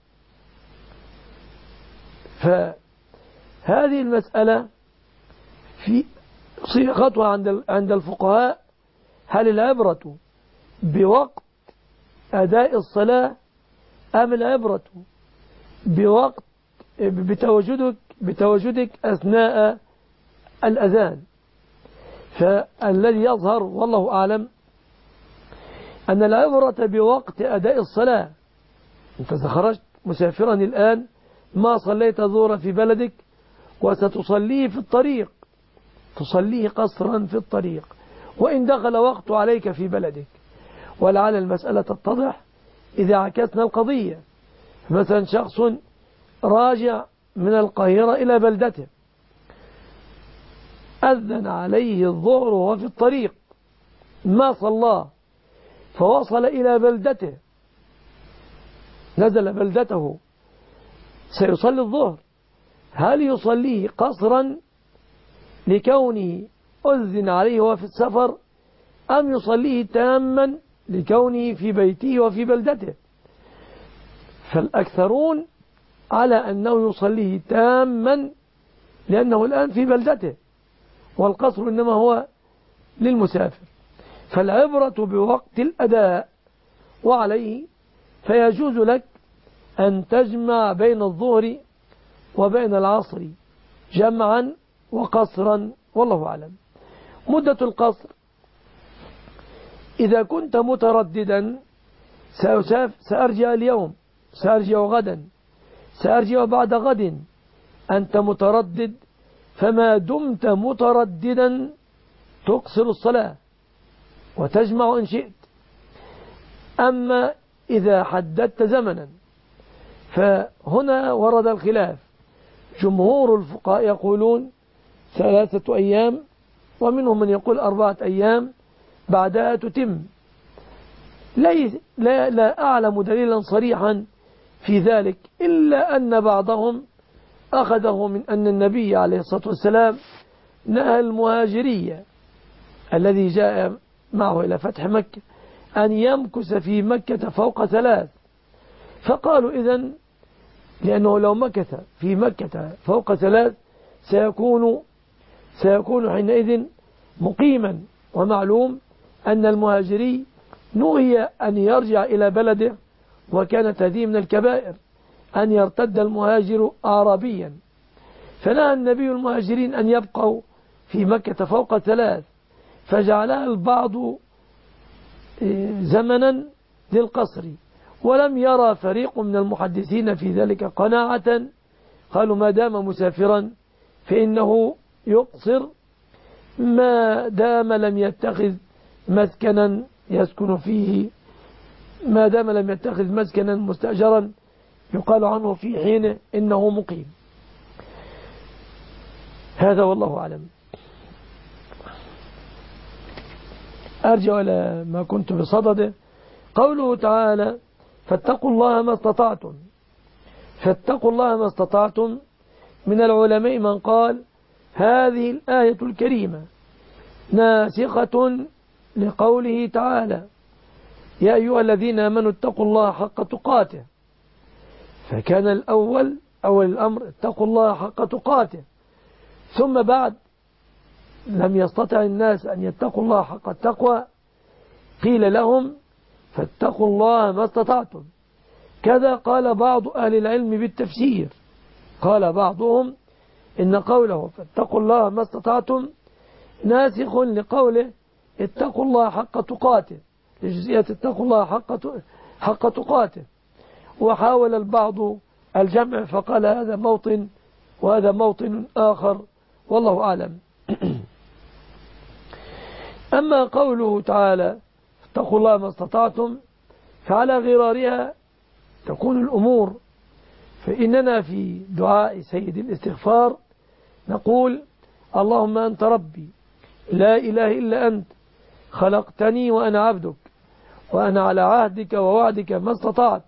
فهذه المسألة في صيغتها عند عند الفقهاء، هل العبرة بوقت أداء الصلاة أم العبرة بوقت بتواجدك بتواجدك أثناء الأذان؟ فالذي يظهر والله أعلم أن العبرة بوقت أداء الصلاة. أنت خرجت مسافرا الآن ما صليت الظهر في بلدك وستصليه في الطريق، تصليه قصرا في الطريق وإن دخل وقت عليك في بلدك. ولعل المسألة تتضح إذا عكسنا القضية. مثلا شخص راجع من القاهرة إلى بلدته، أذن عليه الظهر وهو في الطريق ما صلاه، فوصل إلى بلدته، نزل بلدته سيصلي الظهر، هل يصليه قصرا لكونه أذن عليه وهو في السفر أم يصليه تاما لكونه في بيته وفي بلدته؟ فالأكثرون على أنه يصليه تاما لأنه الآن في بلدته، والقصر إنما هو للمسافر. فالعبرة بوقت الأداء، وعليه فيجوز لك أن تجمع بين الظهر وبين العصر جمعا وقصرا والله أعلم. مدة القصر إذا كنت مترددا سأرجع اليوم، سأرجع غدا، سأرجع بعد غد، أنت متردد، فما دمت مترددا تقصر الصلاة وتجمع إن شئت. أما إذا حددت زمنا فهنا ورد الخلاف. جمهور الفقهاء يقولون ثلاثة أيام، ومنهم من يقول أربعة أيام بعدها تتم. لا, لا, لا أعلم دليلا صريحا في ذلك، إلا أن بعضهم أخذه من أن النبي عليه الصلاة والسلام نهى المهاجرية الذي جاء معه إلى فتح مكة أن يمكث في مكة فوق ثلاث، فقالوا إذن لأنه لو مكث في مكة فوق ثلاث سيكون سيكون حينئذ مقيما، ومعلوم أن المهاجري نهي أن يرجع إلى بلده، وكانت هذه من الكبائر أن يرتد المهاجر أعرابيا، فنهى النبي المهاجرين أن يبقوا في مكة فوق ثلاث، فجعلها البعض زمنا للقصر، ولم يرى فريق من المحدثين في ذلك قناعة، قالوا ما دام مسافرا فإنه يقصر ما دام لم يتخذ مسكنا يسكن فيه، ما دام لم يتخذ مسكنا مستأجرا يقال عنه في حين إنه مقيم. هذا والله أعلم. أرجع إلى ما كنت بصدده. قوله تعالى فاتقوا الله ما استطعتم، فاتقوا الله ما استطعتم، من العلماء من قال هذه الآية الكريمة ناسخة لقوله تعالى يا أيها الذين آمنوا اتقوا الله حق تقاته، فكان الأول أول الأمر اتقوا الله حق تقاته، ثم بعد لم يستطع الناس أن يتقوا الله حق التقوى قيل لهم فاتقوا الله ما استطعتم. كذا قال بعض أهل العلم بالتفسير، قال بعضهم إن قوله فاتقوا الله ما استطعتم ناسخ لقوله اتقوا الله حق تقاته، لجزئية اتقوا الله حق حق تقاته، وحاول البعض الجمع فقال هذا موطن وهذا موطن آخر والله أعلم. أما قوله تعالى اتقوا الله ما استطعتم فعلى غرارها تكون الأمور، فإننا في دعاء سيد الاستغفار نقول اللهم أنت ربي لا إله إلا أنت خلقتني وأنا عبدك وأنا على عهدك ووعدك ما استطعت.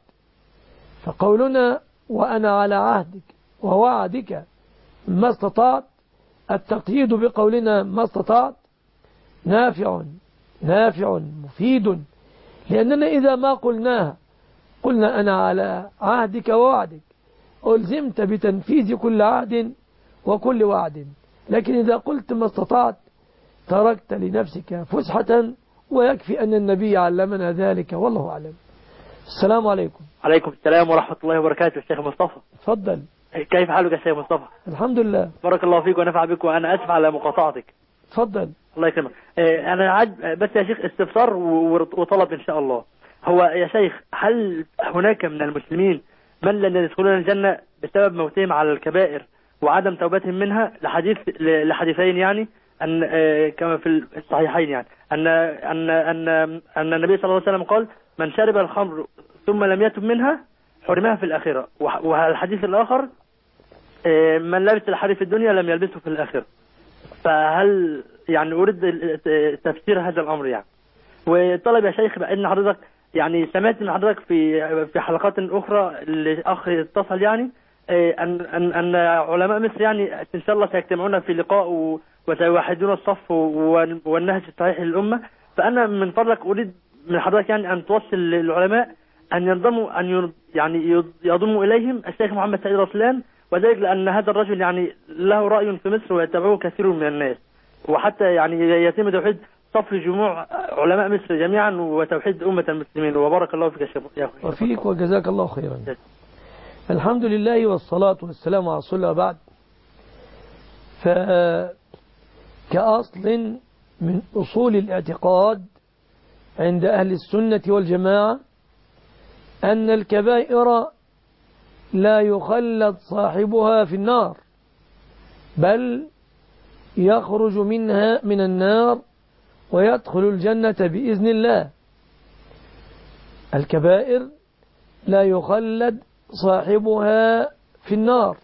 فقولنا وأنا على عهدك ووعدك ما استطعت التقييد بقولنا ما استطعت نافع نافع مفيد، لأننا إذا ما قلناها قلنا أنا على عهدك ووعدك ألزمت بتنفيذ كل عهد وكل وعد، لكن إذا قلت ما استطعت تركت لنفسك فسحة، ويكفي أن النبي علمنا ذلك والله أعلم. السلام عليكم. عليكم السلام ورحمة الله وبركاته. الشيخ مصطفى تفضل. كيف حالك يا شيخ مصطفى؟ الحمد لله. بارك الله فيك ونفع بك، وأنا أسف على مقاطعتك. تفضل. الله يكرمك. أنا عاد بس يا شيخ استفسار وطلب إن شاء الله. هو يا شيخ هل هناك من المسلمين من لن يدخلون الجنة بسبب موتهم على الكبائر وعدم توبتهم منها؟ لحديث لحديثين يعني أن كما في الصحيحين يعني أن أن أن أن النبي صلى الله عليه وسلم قال من شرب الخمر ثم لم يتب منها حرمها في الآخرة، والحديث الآخر من لبس الحرير في الدنيا لم يلبسه في الآخرة. فهل يعني أريد تفسير هذا الأمر يعني. وطلب يا شيخ بأن حضرتك يعني سمعت من حضرتك في في حلقات أخرى الأخ اتصل يعني أن أن أن علماء مصر يعني إن شاء الله سيجتمعون في لقاء وسيوحدون الصف والنهج الصحيح للأمة. فأنا من فضلك أريد من حضرتك يعني أن توصل للعلماء أن ينضموا أن يعني يضموا إليهم الشيخ محمد سعيد رسلان، وذلك لأن هذا الرجل يعني له رأي في مصر ويتبعه كثير من الناس، وحتى يعني يتم توحيد صف جموع علماء مصر جميعا وتوحيد أمة المسلمين. وبارك الله فيك يا شيخ. وفيك وجزاك الله خيرا. الحمد لله والصلاة والسلام على رسول الله. بعد فكأصل من أصول الاعتقاد عند أهل السنة والجماعة أن الكبائر لا يخلد صاحبها في النار، بل يخرج منها من النار ويدخل الجنة بإذن الله. الكبائر لا يخلد صاحبها في النار،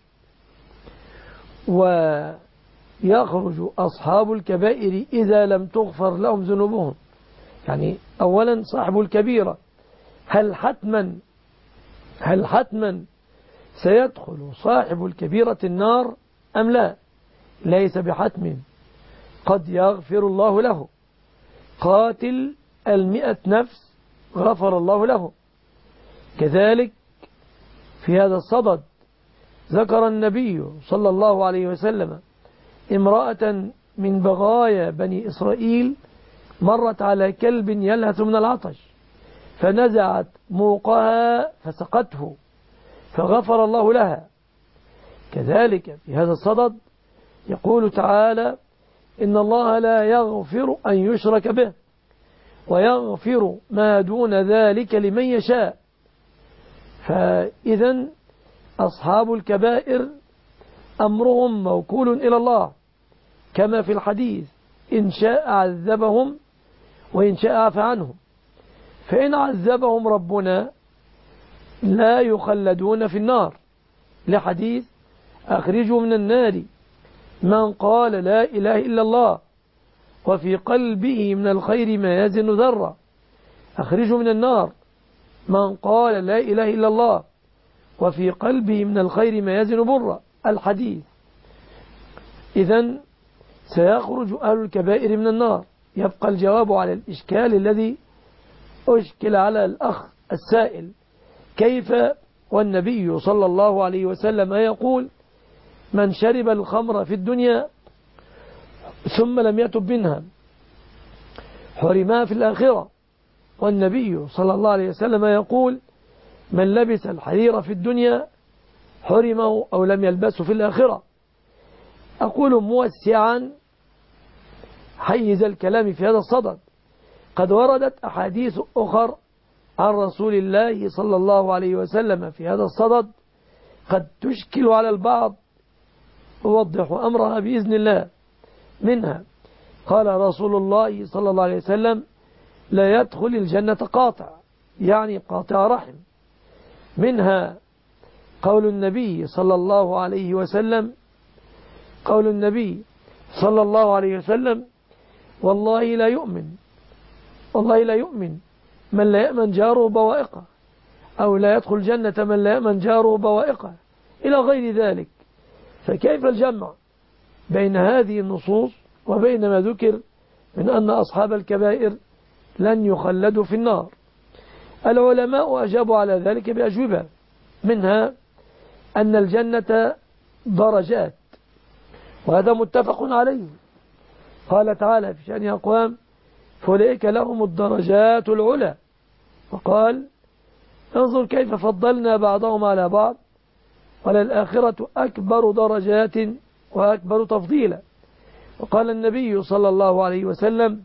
ويخرج أصحاب الكبائر إذا لم تغفر لهم ذنوبهم. يعني أولا صاحب الكبيرة هل حتما هل حتما سيدخل صاحب الكبيرة النار أم لا؟ ليس بحتم، قد يغفر الله له. قاتل المئة نفس غفر الله له. كذلك في هذا الصدد ذكر النبي صلى الله عليه وسلم امرأة من بغايا بني إسرائيل مرت على كلب يلهث من العطش فنزعت موقها فسقته فغفر الله لها. كذلك في هذا الصدد يقول تعالى إن الله لا يغفر أن يشرك به ويغفر ما دون ذلك لمن يشاء. فإذا أصحاب الكبائر أمرهم موكول إلى الله، كما في الحديث: إن شاء عذبهم وإن شاء عفى عنهم. فإن عذبهم ربنا لا يخلدون في النار، لحديث: أخرجوا من النار من قال لا إله إلا الله وفي قلبه من الخير ما يزن ذرة. أخرجوا من النار من قال لا إله إلا الله وفي قلبه من الخير ما يزن برة، الحديث. إذن سيخرج أهل الكبائر من النار. يبقى الجواب على الإشكال الذي أشكل على الأخ السائل: كيف والنبي صلى الله عليه وسلم يقول: من شرب الخمر في الدنيا ثم لم يتب منها حرمها في الآخرة، والنبي صلى الله عليه وسلم يقول: من لبس الحرير في الدنيا حرمه أو لم يلبسه في الآخرة. أقول موسعا حيز الكلام في هذا الصدد: قد وردت أحاديث أخر عن رسول الله صلى الله عليه وسلم في هذا الصدد قد تشكل على البعض، أوضح أمرها بإذن الله. منها قال رسول الله صلى الله عليه وسلم: لا يدخل الجنة قاطع، يعني قاطع رحم. منها قول النبي صلى الله عليه وسلم قول النبي صلى الله عليه وسلم: والله لا يؤمن والله لا يؤمن من لا يأمن جاره بوائقه، أو لا يدخل الجنة من لا يأمن جاره بوائقه، إلى غير ذلك. فكيف الجمع بين هذه النصوص وبين ما ذكر من أن أصحاب الكبائر لن يخلدوا في النار؟ العلماء أجابوا على ذلك بأجوبة، منها أن الجنة درجات، وهذا متفق عليه. قال تعالى في شأن أقوام: فأولئك لهم الدرجات العلى. وقال: انظر كيف فضلنا بعضهم على بعض وللآخرة أكبر درجات وأكبر تفضيلا. وقال النبي صلى الله عليه وسلم: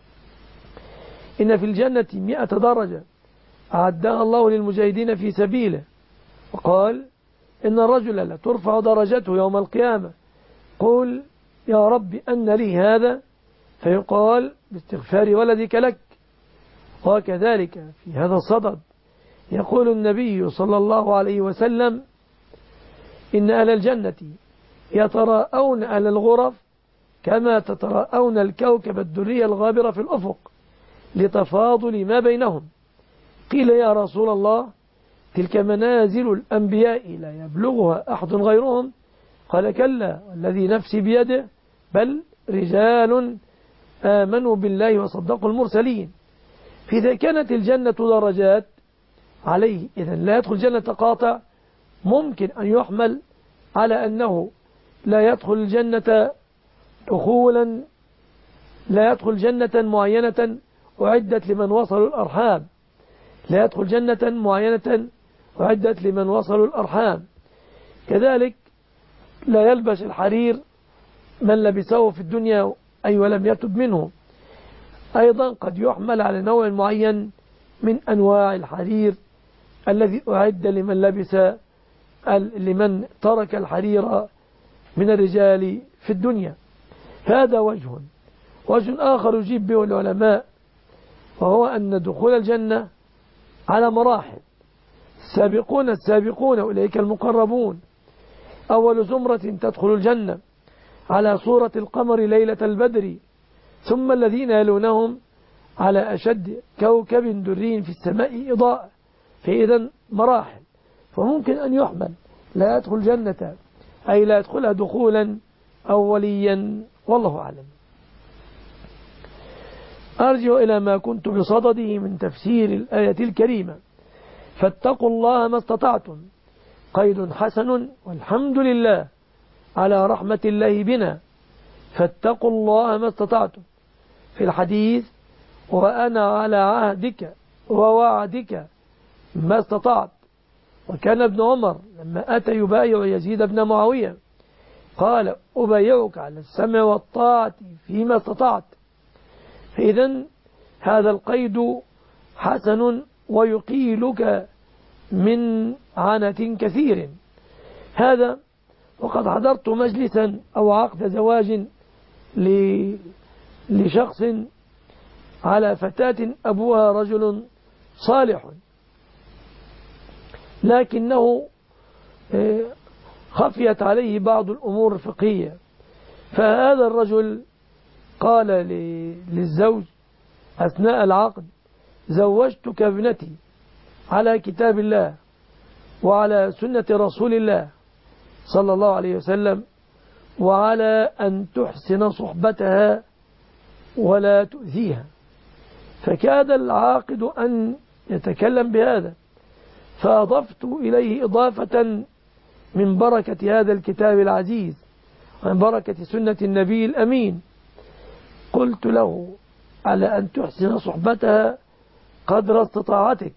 إن في الجنة مئة درجة أعدها الله للمجاهدين في سبيله. وقال: إن الرجل لترفع درجته يوم القيامة، قل يا رب أن لي هذا، فيقال: باستغفار ولدك لك. وكذلك في هذا الصدد يقول النبي صلى الله عليه وسلم: إن أهل الجنة يتراءون أهل الغرف كما تتراءون الكوكب الدري الغابر في الأفق لتفاضل ما بينهم. قيل: يا رسول الله، تلك منازل الأنبياء لا يبلغها أحد غيرهم؟ قال: كلا والذي نفسي بيده، بل رجال آمنوا بالله وصدقوا المرسلين. فإذا كانت الجنة درجات عليه إذن لا يدخل الجنة قاطع، ممكن أن يحمل على أنه لا يدخل الجنة دخولا لا يدخل جنة معينة أعدت لمن وصلوا الأرحام لا يدخل جنة معينة أعدت لمن وصلوا الأرحام. كذلك لا يلبس الحرير من لبسه في الدنيا أي ولم يتب منه. أيضا قد يحمل على نوع معين من أنواع الحرير الذي أعد لمن لبس لمن ترك الحرير من الرجال في الدنيا. هذا وجه وجه آخر يجيب به العلماء، وهو أن دخول الجنة على مراحل. السابقون السابقون أولئك المقربون، أول زمرة تدخل الجنة على صورة القمر ليلة البدر، ثم الذين يلونهم على أشد كوكب دري في السماء إضاءة. فإذا مراحل، فممكن أن يحمل لا يدخل الجنة أي لا يدخلها دخولا أوليا، والله أعلم. أرجع إلى ما كنت بصدده من تفسير الآية الكريمة: فاتقوا الله ما استطعتم، قيد حسن والحمد لله على رحمة الله بنا. فاتقوا الله ما استطعتم. في الحديث: وأنا على عهدك ووعدك ما استطعت. وكان ابن عمر لما أتى يبايع يزيد بن معاوية قال: أبايعك على السمع والطاعة فيما استطعت. فإذا هذا القيد حسن ويقيلك من عنة كثير. هذا وقد حضرت مجلسا أو عقد زواج لشخص على فتاة أبوها رجل صالح، لكنه خفيت عليه بعض الأمور الفقهية، فهذا الرجل قال للزوج أثناء العقد: زوجتك ابنتي على كتاب الله وعلى سنة رسول الله صلى الله عليه وسلم، وعلى أن تحسن صحبتها ولا تؤذيها. فكاد العاقد أن يتكلم بهذا، فأضفت إليه إضافة من بركة هذا الكتاب العزيز ومن بركة سنة النبي الأمين. قلت له: على أن تحسن صحبتها قدر استطاعتك،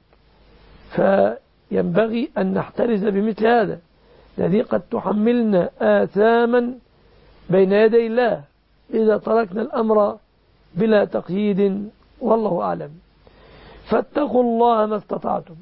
فينبغي أن نحترز بمثل هذا الذي قد تحملنا آثاما بين يدي الله إذا تركنا الأمر بلا تقييد، والله أعلم. فاتقوا الله ما استطعتم،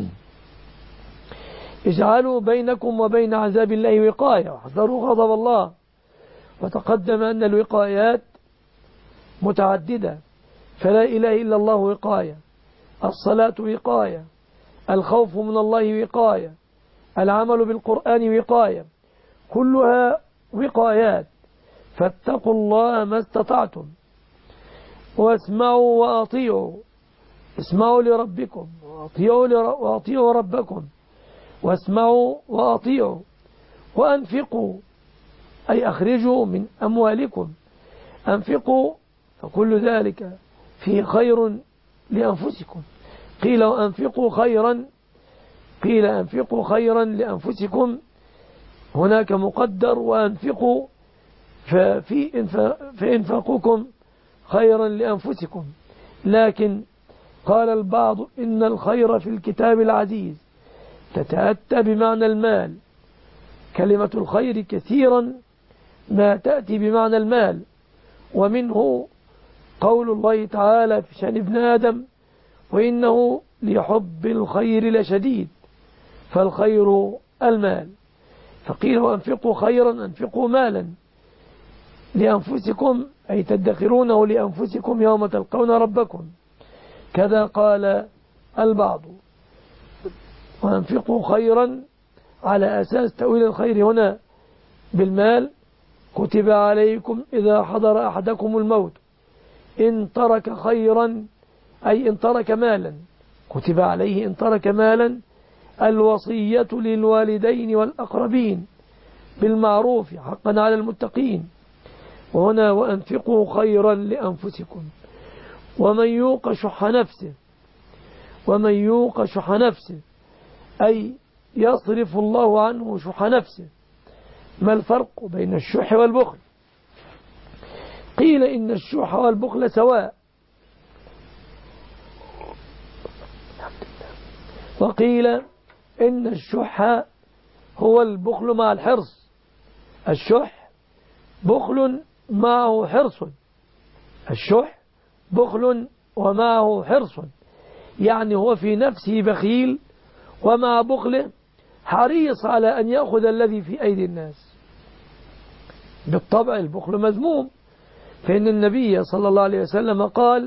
اجعلوا بينكم وبين عذاب الله وقاية، واحذروا غضب الله. وتقدم أن الوقايات متعددة، فلا إله إلا الله وقاية، الصلاة وقاية، الخوف من الله وقاية، العمل بالقرآن وقاية، كلها وقايات. فاتقوا الله ما استطعتم، واسمعوا وأطيعوا، اسمعوا لربكم وأطيعوا ربكم، واسمعوا وأطيعوا، وأنفقوا أي أخرجوا من أموالكم، أنفقوا، فكل ذلك فيه خير لأنفسكم. قيل وأنفقوا خيرا، قيل أنفقوا خيرا لأنفسكم، هناك مقدر وأنفقوا ففي فإنفقكم خيرا لأنفسكم. لكن قال البعض إن الخير في الكتاب العزيز تتأتى بمعنى المال، كلمة الخير كثيرا ما تأتي بمعنى المال، ومنه قول الله تعالى في شأن ابن آدم: وإنه لحب الخير لشديد، فالخير المال. فقيل وأنفقوا خيرا، أنفقوا مالا لأنفسكم أي تدخرونه لأنفسكم يوم تلقون ربكم، كذا قال البعض. وأنفقوا خيرا على أساس تأويل الخير هنا بالمال: كتب عليكم إذا حضر أحدكم الموت إن ترك خيرا، أي إن ترك مالا، كتب عليه إن ترك مالا الوصية للوالدين والأقربين بالمعروف حقا على المتقين. وهنا وأنفقوا خيرا لأنفسكم. ومن يوق شح نفسه، ومن يوق شح نفسه أي يصرف الله عنه شح نفسه. ما الفرق بين الشح والبخل؟ قيل إن الشح والبخل سواء، وقيل إن الشح هو البخل مع الحرص. الشح بخل معه حرص، الشح بخل ومعه حرص، يعني هو في نفسه بخيل ومع بخله حريص على أن يأخذ الذي في أيدي الناس. بالطبع البخل مذموم، فإن النبي صلى الله عليه وسلم قال: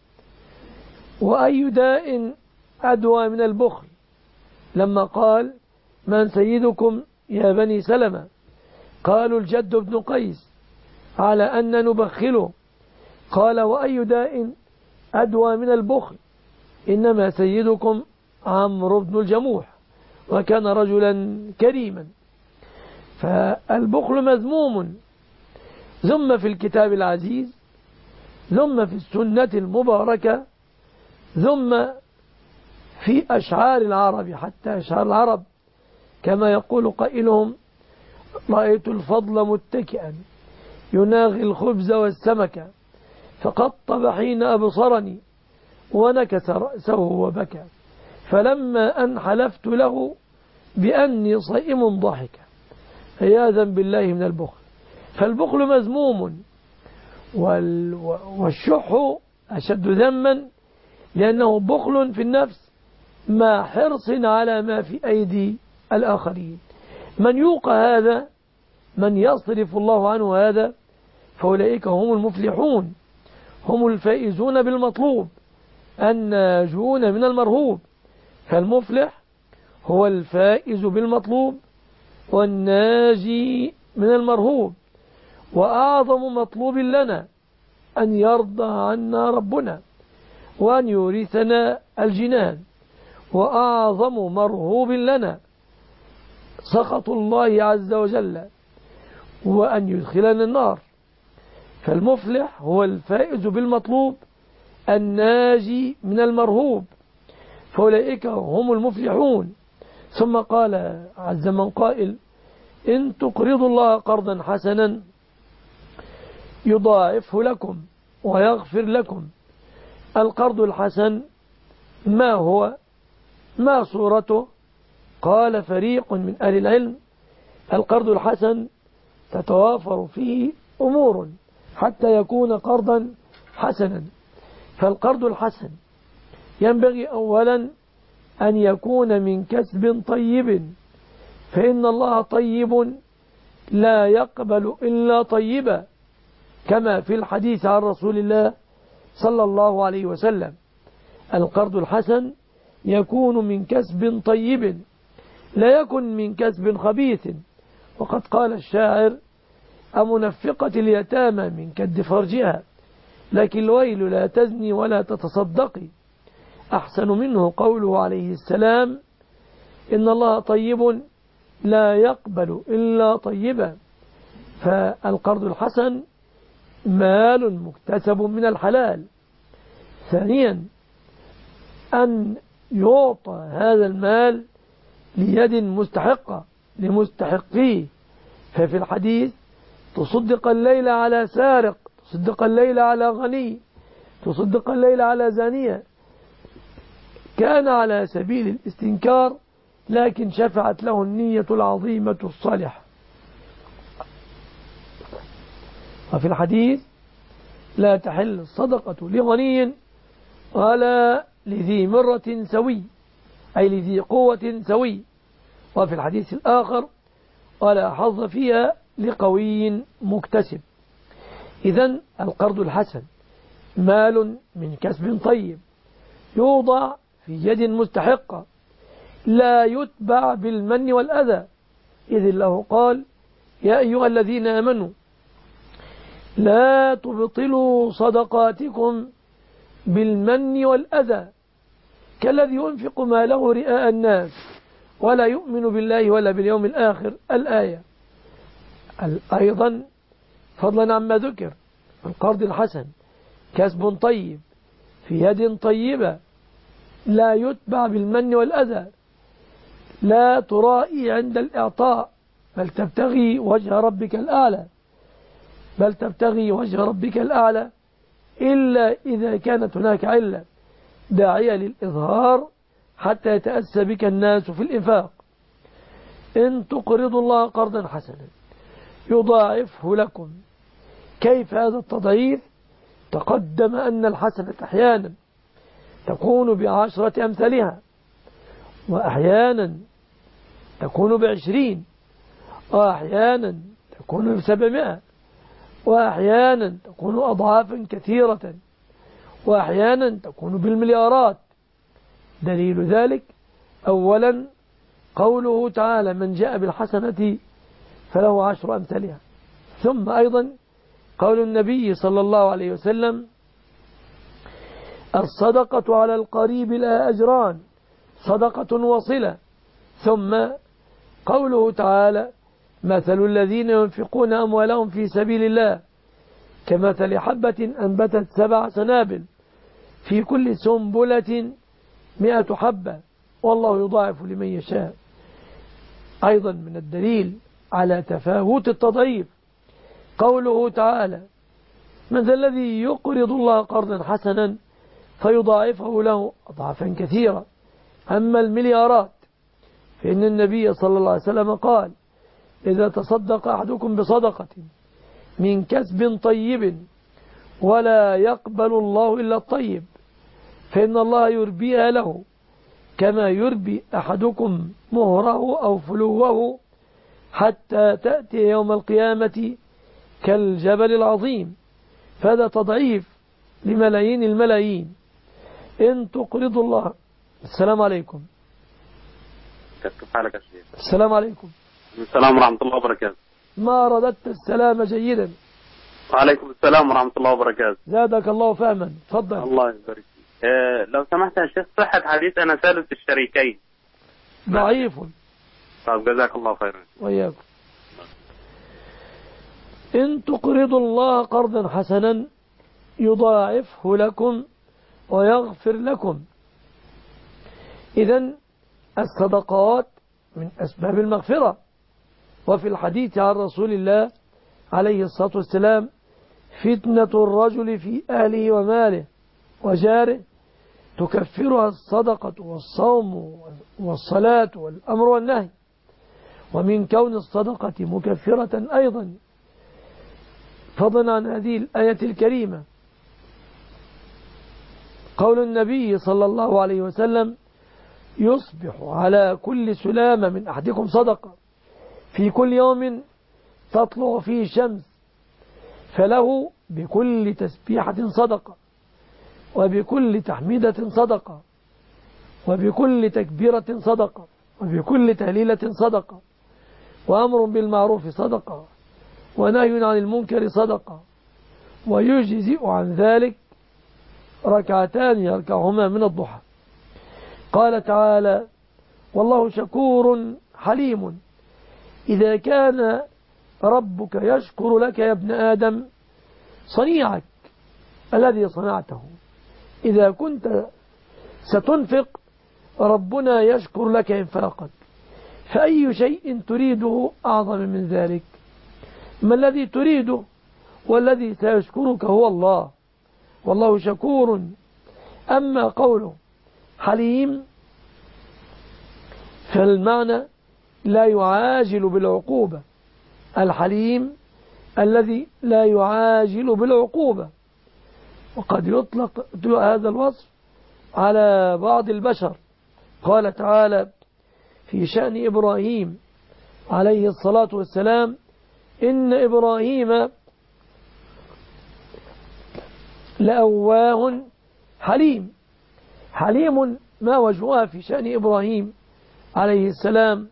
وأي داء أدوى من البخل، لما قال: من سيدكم يا بني سلمة؟ قالوا: الجد بن قيس، على أن نبخله. قال: وأي داء أدوى من البخل؟ إنما سيدكم عمرو بن الجموح، وكان رجلا كريما. فالبخل مذموم، ذم في الكتاب العزيز، ذم في السنة المباركة، ذم في أشعار العرب، حتى أشعار العرب كما يقول قائلهم: رأيت الفضل متكئا يناغي الخبز والسمك، فقطب حين أبصرني ونكس رأسه وبكى، فلما أن حلفت له بأني صائم ضحك. عياذا بالله من البخل. فالبخل مذموم، والشح أشد ذما لأنه بخل في النفس مع حرص على ما في أيدي الآخرين. من يوقى هذا، من يصرف الله عنه هذا، فأولئك هم المفلحون، هم الفائزون بالمطلوب، الناجون من المرهوب. فالمفلح هو الفائز بالمطلوب والناجي من المرهوب. وأعظم مطلوب لنا أن يرضى عنا ربنا وأن يورثنا الجنان، وأعظم مرهوب لنا سخط الله عز وجل وأن يدخلنا النار. فالمفلح هو الفائز بالمطلوب الناجي من المرهوب، فأولئك هم المفلحون. ثم قال عز من قائل: إن تقرضوا الله قرضا حسنا يضاعفه لكم ويغفر لكم. القرض الحسن ما هو؟ ما صورته؟ قال فريق من أهل العلم: القرض الحسن تتوافر فيه أمور حتى يكون قرضا حسنا. فالقرض الحسن ينبغي أولا أن يكون من كسب طيب، فإن الله طيب لا يقبل إلا طيبا، كما في الحديث عن رسول الله صلى الله عليه وسلم. القرض الحسن يكون من كسب طيب، لا يكن من كسب خبيث. وقد قال الشاعر: أمنفقة اليتامى من كد فرجها، لكن الويل لا تزني ولا تتصدقي. أحسن منه قوله عليه السلام: إن الله طيب لا يقبل إلا طيبا. فالقرض الحسن مال مكتسب من الحلال. ثانيا، أن يعطى هذا المال ليد مستحقة لمستحقيه. ففي الحديث: تصدق الليل على سارق، تصدق الليل على غني، تصدق الليل على زانية. كان على سبيل الاستنكار، لكن شفعت له النية العظيمة الصالحة. وفي الحديث: لا تحل الصدقة لغني ولا لذي مرة سوي، أي لذي قوة سوي. وفي الحديث الآخر: ولا حظ فيها لقوي مكتسب. إذن القرض الحسن مال من كسب طيب يوضع في يد مستحقة، لا يتبع بالمن والأذى، إذ الله قال: يا أيها الذين آمنوا لا تبطلوا صدقاتكم بالمن والأذى كالذي ينفق ماله رئاء الناس ولا يؤمن بالله ولا باليوم الآخر. الآية. أيضا فضلا عما ذكر، القرض الحسن كسب طيب في يد طيبة، لا يتبع بالمن والأذى، لا ترائي عند الإعطاء، بل تبتغي وجه ربك الأعلى، بل تبتغي وجه ربك الأعلى إلا إذا كانت هناك علة داعية للإظهار حتى يتأسى بك الناس في الإنفاق. إن تقرضوا الله قرضا حسنا يضاعفه لكم. كيف هذا التضعيف؟ تقدم أن الحسنة أحيانا تكون بعشرة أمثالها، وأحيانا تكون بعشرين، وأحيانا تكون بسبعمائة، وأحيانا تكون أضعافا كثيرة، وأحيانا تكون بالمليارات. دليل ذلك أولا قوله تعالى: من جاء بالحسنة فله عشر أمثالها. ثم أيضا قول النبي صلى الله عليه وسلم: الصدقة على القريب لا أجران، صدقة وصلة. ثم قوله تعالى: مثل الذين ينفقون أموالهم في سبيل الله كمثل حبة أنبتت سبع سنابل في كل سنبلة مئة حبة والله يضاعف لمن يشاء. أيضا من الدليل على تفاوت التضعيف قوله تعالى: من ذا الذي يقرض الله قرضا حسنا فيضاعفه له أضعافا كثيرة. أما المليارات فإن النبي صلى الله عليه وسلم قال: إذا تصدق أحدكم بصدقة من كسب طيب ولا يقبل الله إلا الطيب، فإن الله يربيها له كما يربي أحدكم مهره أو فلوه حتى تأتي يوم القيامة كالجبل العظيم. فهذا تضعيف لملايين الملايين. إن تقرضوا الله. السلام عليكم. كيف حالك يا شيخ؟ السلام عليكم. السلام ورحمة الله وبركاته. ما رددت السلام جيدا. وعليكم السلام ورحمة الله وبركاته. زادك الله فهما. تفضل. الله يبارك فيك. آه لو سمحت يا شيخ، صحة حديث أنا ثالث الشريكين. ضعيف. طيب جزاك الله خيرا. وإياكم. إن تقرضوا الله قرضا حسنا يضاعفه لكم ويغفر لكم. إذن الصدقات من أسباب المغفرة. وفي الحديث عن رسول الله عليه الصلاة والسلام: فتنة الرجل في أهله وماله وجاره تكفرها الصدقة والصوم والصلاة والأمر والنهي. ومن كون الصدقة مكفرة أيضا، فضلا عن هذه الآية الكريمة، قول النبي صلى الله عليه وسلم: يصبح على كل سلامة من أحدكم صدقة في كل يوم تطلع فيه الشمس، فله بكل تسبيحة صدقة، وبكل تحميدة صدقة، وبكل تكبيرة صدقة، وبكل تهليلة صدقة، وأمر بالمعروف صدقة، ونهي عن المنكر صدقة، ويجزئ عن ذلك ركعتان يركعهما من الضحى. قال تعالى: والله شكور حليم. إذا كان ربك يشكر لك يا ابن آدم صنيعك الذي صنعته، إذا كنت ستنفق ربنا يشكر لك إنفاقك، فأي شيء تريده أعظم من ذلك؟ ما الذي تريده والذي سيشكرك هو الله، والله شكور. أما قوله حليم فالمعنى لا يعاجل بالعقوبة. الحليم الذي لا يعاجل بالعقوبة. وقد يطلق هذا الوصف على بعض البشر. قال تعالى في شأن إبراهيم عليه الصلاة والسلام: إن إبراهيم لأواه حليم. حليم ما وجهها في شأن إبراهيم عليه السلام؟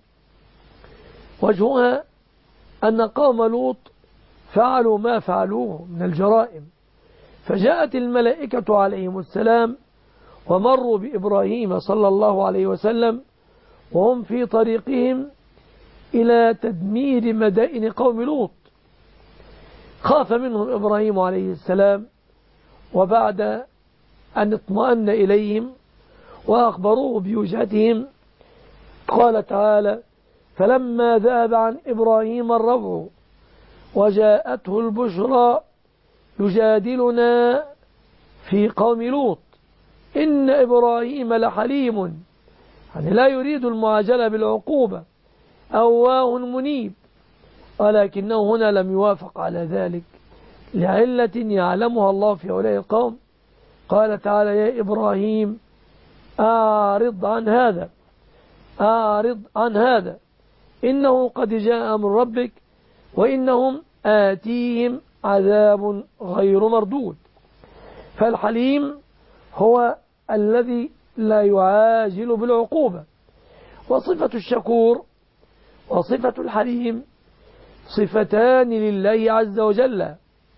وجهها أن قوم لوط فعلوا ما فعلوه من الجرائم، فجاءت الملائكة عليهم السلام ومروا بإبراهيم صلى الله عليه وسلم وهم في طريقهم إلى تدمير مدائن قوم لوط. خاف منهم إبراهيم عليه السلام، وبعد أن اطمأن إليهم وأخبروه بوجهتهم قال تعالى: فلما ذهب عن إبراهيم الروع وجاءته البشرى يجادلنا في قوم لوط إن إبراهيم لحليم، يعني لا يريد المعاجلة بالعقوبة، أواه منيب. ولكنه هنا لم يوافق على ذلك لعلة يعلمها الله في هؤلاء القوم. قال تعالى: يا إبراهيم أعرض عن هذا أعرض عن هذا إنه قد جاء من ربك وإنهم آتيهم عذاب غير مردود. فالحليم هو الذي لا يعاجل بالعقوبة. وصفة الشكور وصفة الحليم صفتان لله عز وجل،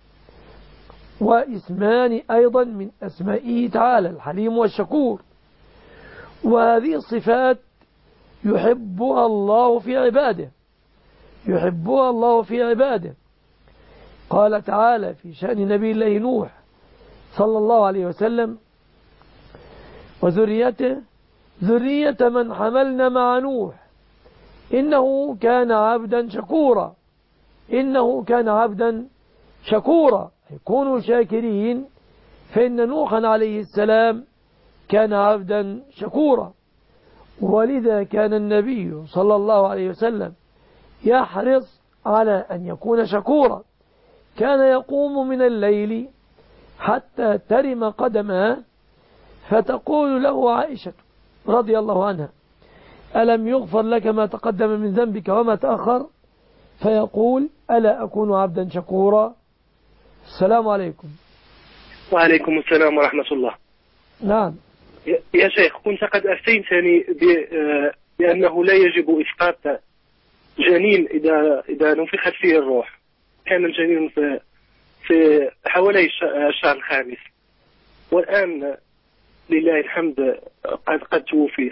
واسمان أيضا من أسمائه تعالى، الحليم والشكور. وهذه الصفات يحبها الله في عباده يحبها الله في عباده. قال تعالى في شأن نبي الله نوح صلى الله عليه وسلم: وذريته ذرية من حملنا مع نوح إنه كان عبدا شكورا إنه كان عبدا شكورا كونوا شاكرين، فإن نوحا عليه السلام كان عبدا شكورا. ولذا كان النبي صلى الله عليه وسلم يحرص على أن يكون شكورا. كان يقوم من الليل حتى ترم قدمها، فتقول له عائشة رضي الله عنها: ألم يغفر لك ما تقدم من ذنبك وما تأخر؟ فيقول: ألا أكون عبدا شكورا؟ السلام عليكم. وعليكم السلام ورحمة الله. نعم يا شيخ، كنت قد أفتيتني بأنه لا يجب إسقاط جنين إذا إذا نفخت فيه الروح. كان الجنين في في حوالي الشهر الخامس، والآن لله الحمد قد قد توفي.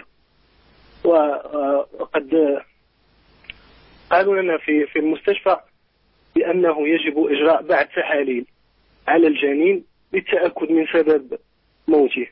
وقد قالوا لنا في في المستشفى بأنه يجب إجراء بعض تحاليل على الجنين للتأكد من سبب موته.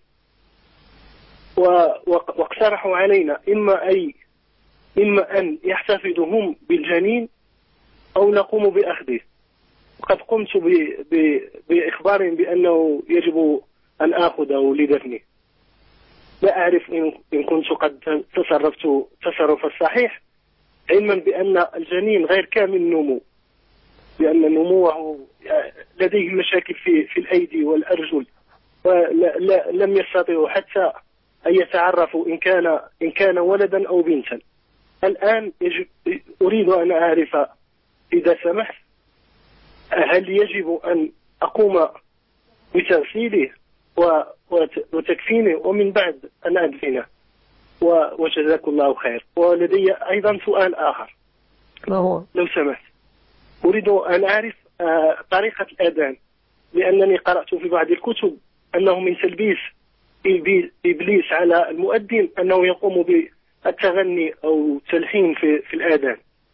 واقترحوا علينا إما أي إما أن يحتفظوا هم بالجنين أو نقوم بأخذه. وقد قمت بإخبارهم بأنه يجب أن آخذه لدفنه. لا أعرف إن كنت قد تصرفت تصرف الصحيح، علما بأن الجنين غير كامل النمو، لأن نموه لديه مشاكل في في الأيدي والأرجل، ولم يستطيعوا حتى أن يتعرفوا إن كان إن كان ولدا أو بنتا. الآن يجب أريد أن أعرف إذا سمحت، هل يجب أن أقوم بتغسيله وتكفينه ومن بعد أن أدفنه؟ وجزاك الله خير. ولدي أيضا سؤال آخر، ما هو؟ لو سمحت، أريد أن أعرف طريقة الأذان، لأنني قرأت في بعض الكتب أنه من تلبيس إبليس على المؤذن أنه يقوم بالتغني أو تلحين في في الأذان.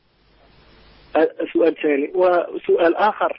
سؤال ثاني. وسؤال آخر،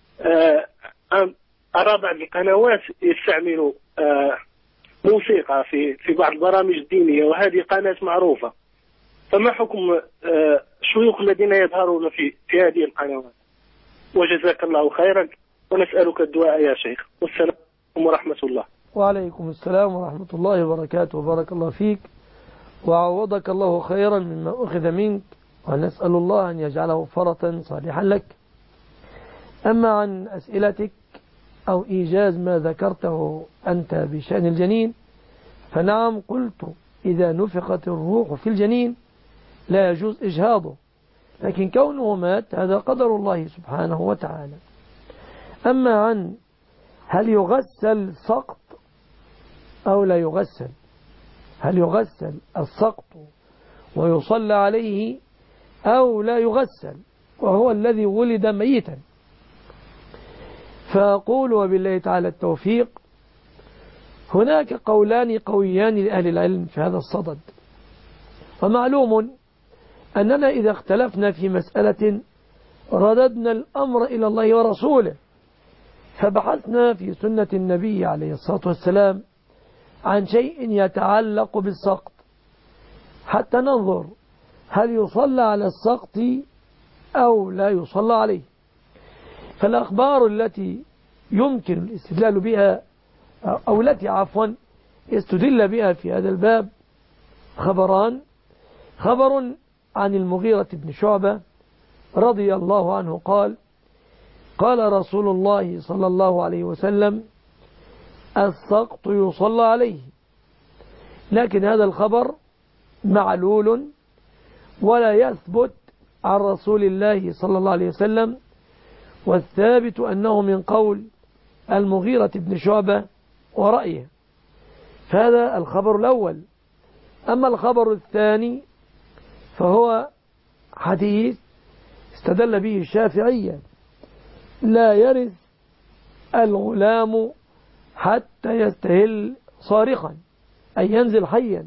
أرى بعض القنوات يستعملوا موسيقى في في بعض البرامج الدينية، وهذه قناة معروفة، فما حكم الشيوخ الذين يظهرون في في هذه القنوات؟ وجزاك الله خيرا، ونسألك الدعاء يا شيخ، والسلام عليكم ورحمة الله. وعليكم السلام ورحمة الله وبركاته، وبارك الله فيك وعوضك الله خيرا مما أخذ منك، ونسأل الله أن يجعله فرطا صالحا لك. أما عن أسئلتك أو إيجاز ما ذكرته أنت بشأن الجنين، فنعم قلت إذا نفخت الروح في الجنين لا يجوز إجهاضه، لكن كونه مات هذا قدر الله سبحانه وتعالى. أما عن هل يغسل سقط أو لا يغسل، هل يغسل السقط ويصلى عليه أو لا يغسل وهو الذي ولد ميتا، فأقول وبالله تعالى التوفيق، هناك قولان قويان لأهل العلم في هذا الصدد. ومعلوم أننا إذا اختلفنا في مسألة رددنا الأمر إلى الله ورسوله، فبحثنا في سنة النبي عليه الصلاة والسلام عن شيء يتعلق بالسقط حتى ننظر هل يصلى على السقط أو لا يصلى عليه. فالأخبار التي يمكن الاستدلال بها أو التي عفوا استدل بها في هذا الباب خبران: خبر عن المغيرة بن شعبة رضي الله عنه قال: قال رسول الله صلى الله عليه وسلم: السقط يصلى عليه. لكن هذا الخبر معلول ولا يثبت عن رسول الله صلى الله عليه وسلم، والثابت أنه من قول المغيرة بن شعبة ورأيه. فهذا الخبر الأول. أما الخبر الثاني فهو حديث استدل به الشافعية: لا يرث الغلام حتى يستهل صارخا، أي ينزل حيا،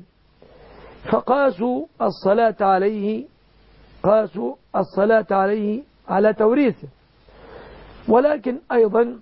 فقاسوا الصلاة عليه قاسوا الصلاة عليه على توريثه. ولكن أيضا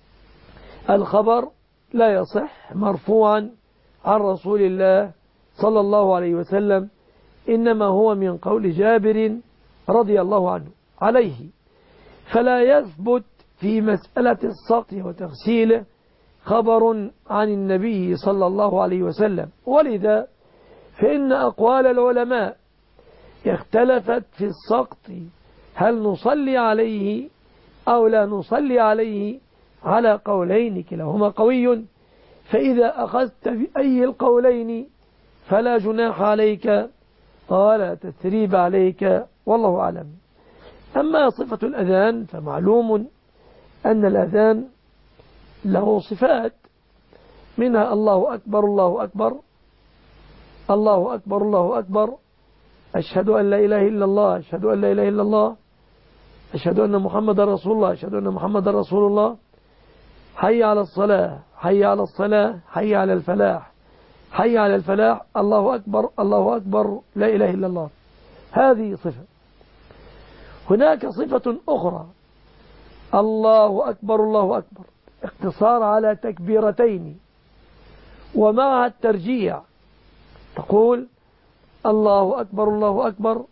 الخبر لا يصح مرفوعا عن رسول الله صلى الله عليه وسلم، إنما هو من قول جابر رضي الله عنه عليه، فلا يثبت في مسألة السقط وتغسيله خبر عن النبي صلى الله عليه وسلم. ولذا فإن أقوال العلماء اختلفت في السقط، هل نصلي عليه أو لا نصلي عليه على قولين كلاهما قوي، فإذا أخذت بأي القولين فلا جناح عليك ولا تثريب عليك، والله أعلم. أما صفة الأذان فمعلوم أن الأذان له صفات، منها الله أكبر الله أكبر الله أكبر الله أكبر، أشهد أن لا إله إلا الله أشهد أن لا إله إلا الله، أشهد أن محمد رسول الله أشهد أن محمد رسول الله، حي على الصلاة حي على الصلاة حي على الفلاح حي على الفلاح، الله أكبر الله أكبر لا إله إلا الله. هذه صفة. هناك صفة أخرى، الله أكبر الله أكبر، اقتصار على تكبيرتين ومع الترجيع، تقول الله أكبر الله أكبر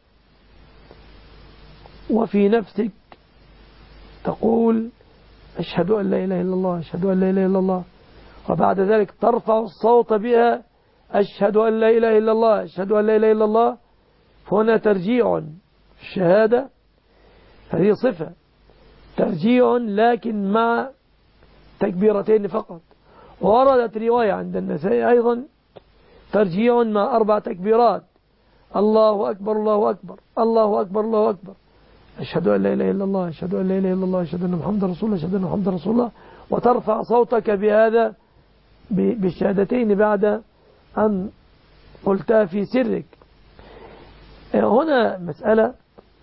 وفي نفسك تقول أشهد أن لا إله إلا الله أشهد أن لا إله إلا الله، وبعد ذلك ترفع الصوت بها أشهد أن لا إله إلا الله أشهد أن لا إله إلا الله، فهنا ترجيع في الشهادة. هذه صفة ترجيع لكن مع تكبيرتين فقط. ووردت رواية عند النسائي أيضا ترجيع مع أربع تكبيرات، الله أكبر الله أكبر الله أكبر الله أكبر، أشهد أن لا إله إلا الله أشهد أن لا إله إلا الله أشهد أن محمد رسول الله أشهد أن محمد رسول الله، وترفع صوتك بهذا بالشهادتين بعد أن قلتها في سرك. هنا مسألة،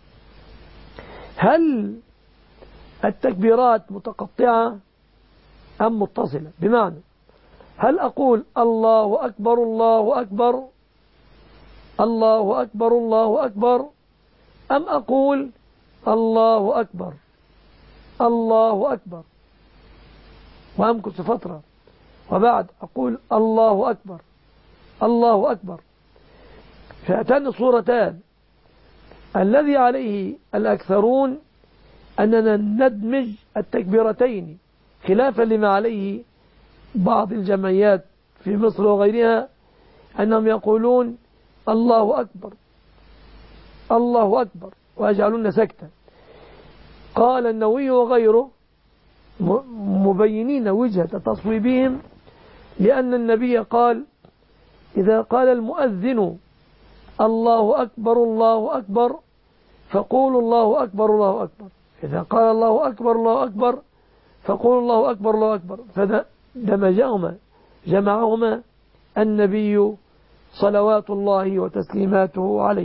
هل التكبيرات متقطعة أم متصلة؟ بمعنى هل أقول الله أكبر الله أكبر الله أكبر الله أكبر، أم أقول الله أكبر الله أكبر وأمكث فترة وبعد أقول الله أكبر الله أكبر؟ فأتان صورتان. الذي عليه الأكثرون أننا ندمج التكبيرتين، خلافا لما عليه بعض الجمعيات في مصر وغيرها، أنهم يقولون الله أكبر الله أكبر ويجعلون سكتا. قال النووي وغيره مبينين وجهة تصويبهم، لأن النبي قال إذا قال المؤذن الله أكبر الله أكبر فقولوا الله أكبر الله أكبر، إذا قال الله أكبر الله أكبر فقولوا الله أكبر الله أكبر، فدمجهما جمعهما النبي صلوات الله وتسليماته عليه.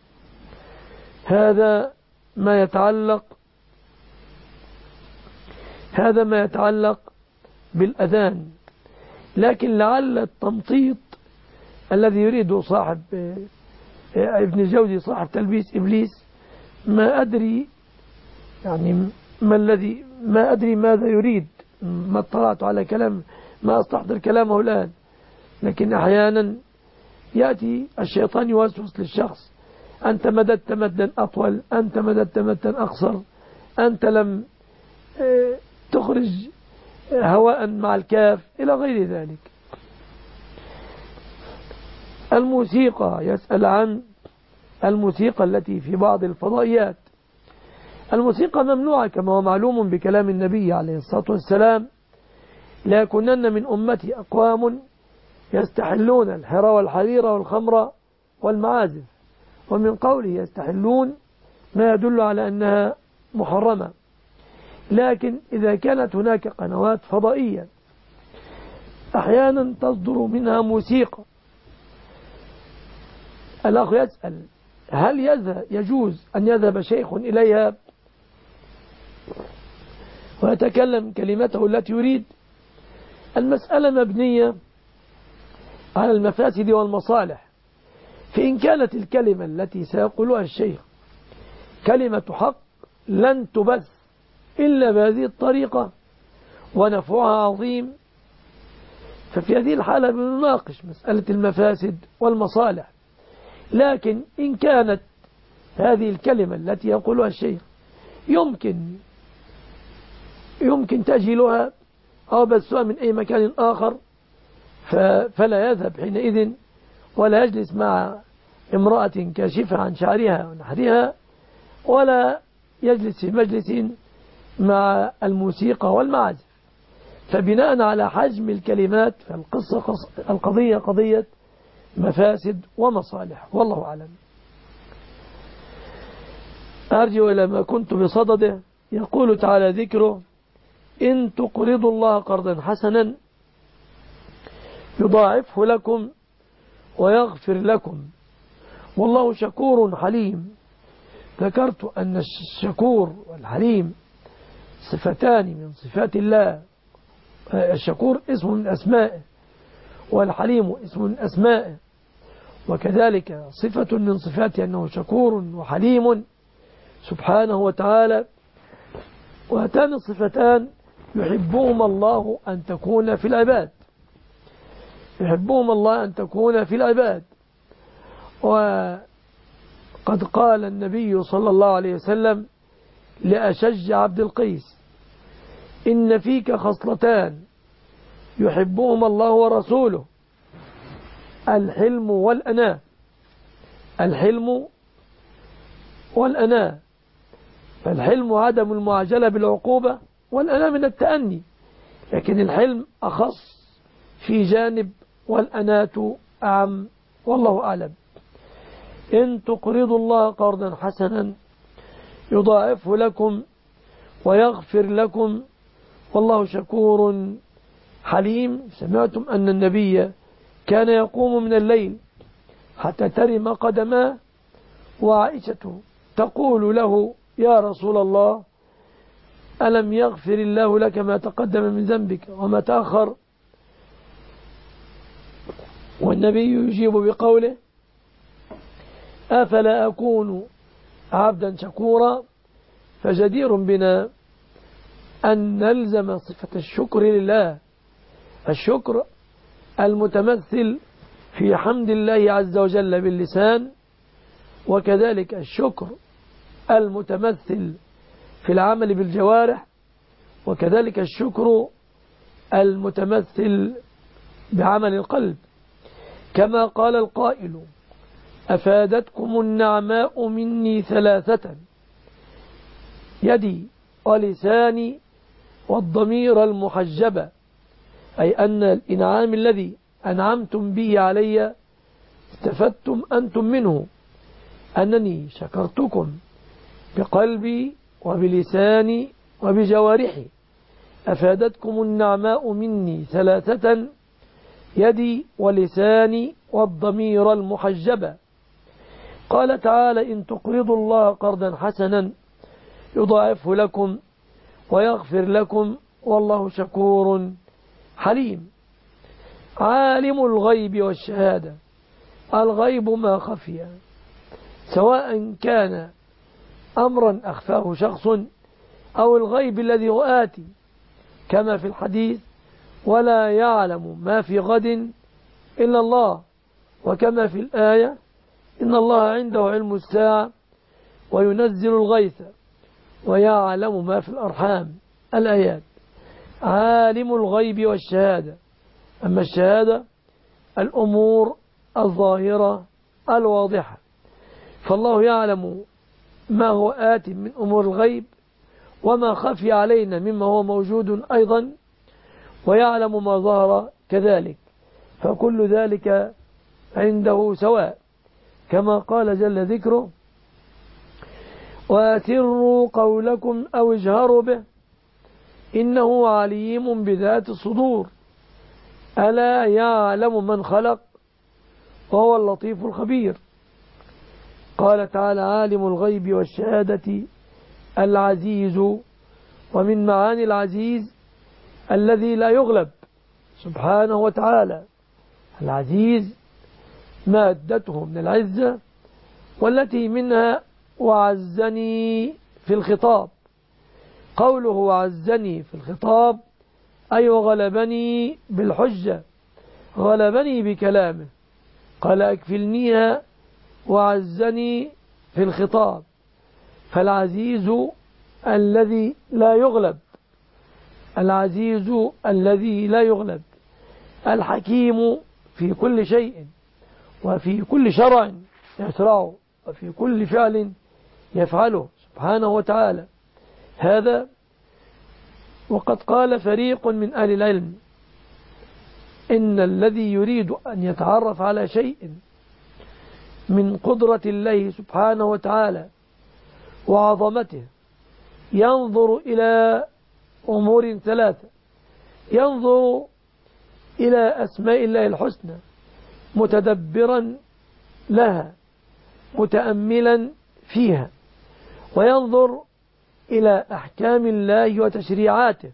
هذا ما يتعلق هذا ما يتعلق بالأذان. لكن لعل التمطيط الذي يريده صاحب ابن الجوزي صاحب تلبيس إبليس، ما أدري يعني ما الذي ما أدري ماذا يريد، ما اطلعت على كلام، ما أستحضر كلامه الآن. لكن أحيانا يأتي الشيطان يوسوس للشخص، أنت مددت مدا أطول، أنت مددت مدا أقصر، أنت لم تخرج هواء مع الكاف إلى غير ذلك. الموسيقى، يسأل عن الموسيقى التي في بعض الفضائيات. الموسيقى ممنوعة كما هو معلوم بكلام النبي عليه الصلاة والسلام: لا يكونن من أمتي أقوام يستحلون الحرى والحرير والخمر والمعازف، ومن قوله يستحلون ما يدل على أنها محرمة. لكن إذا كانت هناك قنوات فضائية أحيانا تصدر منها موسيقى، الأخ يسأل هل يذهب يجوز أن يذهب شيخ إليها ويتكلم كلمته التي يريد؟ المسألة مبنية على المفاسد والمصالح. فإن كانت الكلمة التي سيقولها الشيخ كلمة حق لن تبث إلا بهذه الطريقة ونفعها عظيم، ففي هذه الحالة بنناقش مسألة المفاسد والمصالح. لكن إن كانت هذه الكلمة التي يقولها الشيخ يمكن يمكن تأجيلها أو بثها من أي مكان آخر، فلا يذهب حينئذ ولا يجلس مع امرأة كاشفة عن شعرها ونحرها، ولا يجلس في مجلس مع الموسيقى والمعازف. فبناء على حجم الكلمات فالقصة القضية قضية مفاسد ومصالح، والله أعلم. أرجع إلى ما كنت بصدده. يقول تعالى ذكره: إن تقرضوا الله قرضا حسنا يضاعفه لكم ويغفر لكم والله شكور حليم. ذكرت أن الشكور والحليم صفتان من صفات الله. الشكور اسم من أسمائه، والحليم اسم من أسمائه، وكذلك صفة من صفاته أنه شكور وحليم سبحانه وتعالى. وهاتان الصفتان يحبهما الله أن تكون في العباد، يحبهما الله أن تكون في العباد. وقد قال النبي صلى الله عليه وسلم لأشج عبد القيس: إن فيك خصلتان يحبهما الله ورسوله، الحلم والأناة. الحلم والأناة، فالحلم عدم المعجلة بالعقوبة، والأناة من التأني، لكن الحلم أخص في جانب والأناة أعم، والله أعلم. إن تقرضوا الله قرضا حسنا يضاعفه لكم ويغفر لكم والله شكور حليم. سمعتم أن النبي كان يقوم من الليل حتى ترم قدماه، وعائشة تقول له: يا رسول الله، ألم يغفر الله لك ما تقدم من ذنبك وما تأخر؟ والنبي يجيب بقوله: أفلا أكون عبدا شكورا؟ فجدير بنا أن نلزم صفة الشكر لله، الشكر المتمثل في حمد الله عز وجل باللسان، وكذلك الشكر المتمثل في العمل بالجوارح، وكذلك الشكر المتمثل بعمل القلب. كما قال القائل: أفادتكم النعماء مني ثلاثة: يدي ولساني والضمير المحجبة، أي أن الإنعام الذي أنعمتم به علي استفدتم أنتم منه، أنني شكرتكم بقلبي وبلساني وبجوارحي. أفادتكم النعماء مني ثلاثة: يدي ولساني والضمير المحجبة. قال تعالى: إن تقرضوا الله قرضا حسنا يضاعفه لكم ويغفر لكم والله شكور حليم. عالم الغيب والشهادة، الغيب ما خفي، سواء كان أمرا أخفاه شخص أو الغيب الذي هو آتي، كما في الحديث: ولا يعلم ما في غد إلا الله، وكما في الآية: إن الله عنده علم الساعة وينزل الغيث ويعلم ما في الأرحام، الآيات. عالم الغيب والشهادة. أما الشهادة الأمور الظاهرة الواضحة، فالله يعلم ما هو آت من أمور الغيب وما خفي علينا مما هو موجود أيضا، ويعلم ما ظهر كذلك، فكل ذلك عنده سواء، كما قال جل ذكره: وأسروا قولكم أو اجهروا به إنه عليم بذات الصدور ألا يعلم من خلق وهو اللطيف الخبير. قال تعالى: عالم الغيب والشهادة العزيز. ومن معاني العزيز الذي لا يغلب سبحانه وتعالى. العزيز مادته من العزة، والتي منها وعزني في الخطاب. قوله وعزني في الخطاب أي وغلبني بالحجة، غلبني بكلامه. قال: أكفلنيها وعزني في الخطاب. فالعزيز الذي لا يغلب، العزيز الذي لا يغلب، الحكيم في كل شيء وفي كل شرع يشرعه وفي كل فعل يفعله سبحانه وتعالى. هذا وقد قال فريق من أهل العلم إن الذي يريد أن يتعرف على شيء من قدرة الله سبحانه وتعالى وعظمته ينظر إلى أمور ثلاثة: ينظر إلى أسماء الله الحسنى متدبرا لها متأملا فيها، وينظر إلى أحكام الله وتشريعاته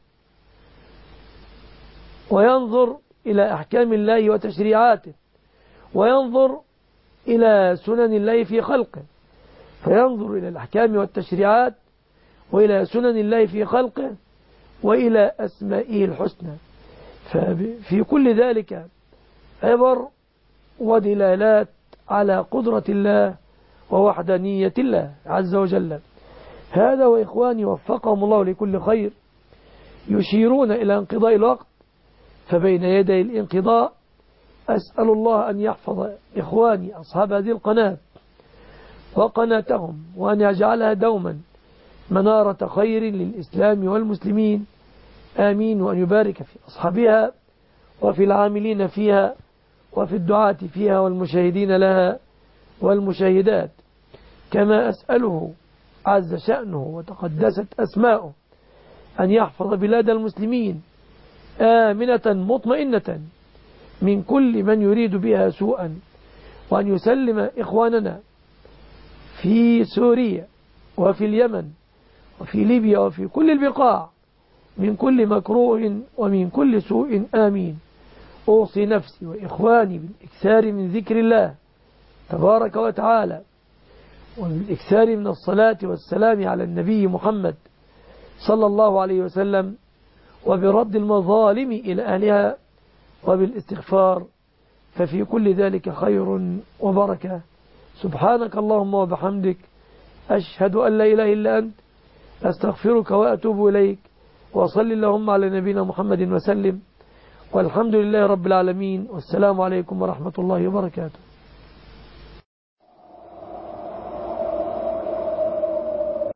وينظر إلى أحكام الله وتشريعاته وينظر إلى سنن الله في خلقه، فينظر إلى الأحكام والتشريعات وإلى سنن الله في خلقه وإلى أسمائه الحسنى. ففي كل ذلك عبر ودلالات على قدرة الله ووحدانية الله عز وجل. هذا وإخواني وفقهم الله لكل خير يشيرون إلى انقضاء الوقت، فبين يدي الانقضاء أسأل الله أن يحفظ إخواني أصحاب هذه القناة وقناتهم، وأن يجعلها دوما منارة خير للإسلام والمسلمين، آمين. وأن يبارك في أصحابها وفي العاملين فيها وفي الدعاة فيها والمشاهدين لها والمشاهدات، كما أسأله عز شأنه وتقدست أسماؤه أن يحفظ بلاد المسلمين آمنة مطمئنة من كل من يريد بها سوءا، وأن يسلم إخواننا في سوريا وفي اليمن وفي ليبيا وفي كل البقاع من كل مكروه ومن كل سوء، آمين. أوصي نفسي وإخواني بالإكثار من ذكر الله تبارك وتعالى، والإكثار من الصلاة والسلام على النبي محمد صلى الله عليه وسلم، وبرد المظالم إلى أهلها، وبالاستغفار، ففي كل ذلك خير وبركة. سبحانك اللهم وبحمدك، أشهد أن لا إله إلا أنت، أستغفرك وأتوب إليك، وصل اللهم على نبينا محمد وسلم، والحمد لله رب العالمين، والسلام عليكم ورحمة الله وبركاته.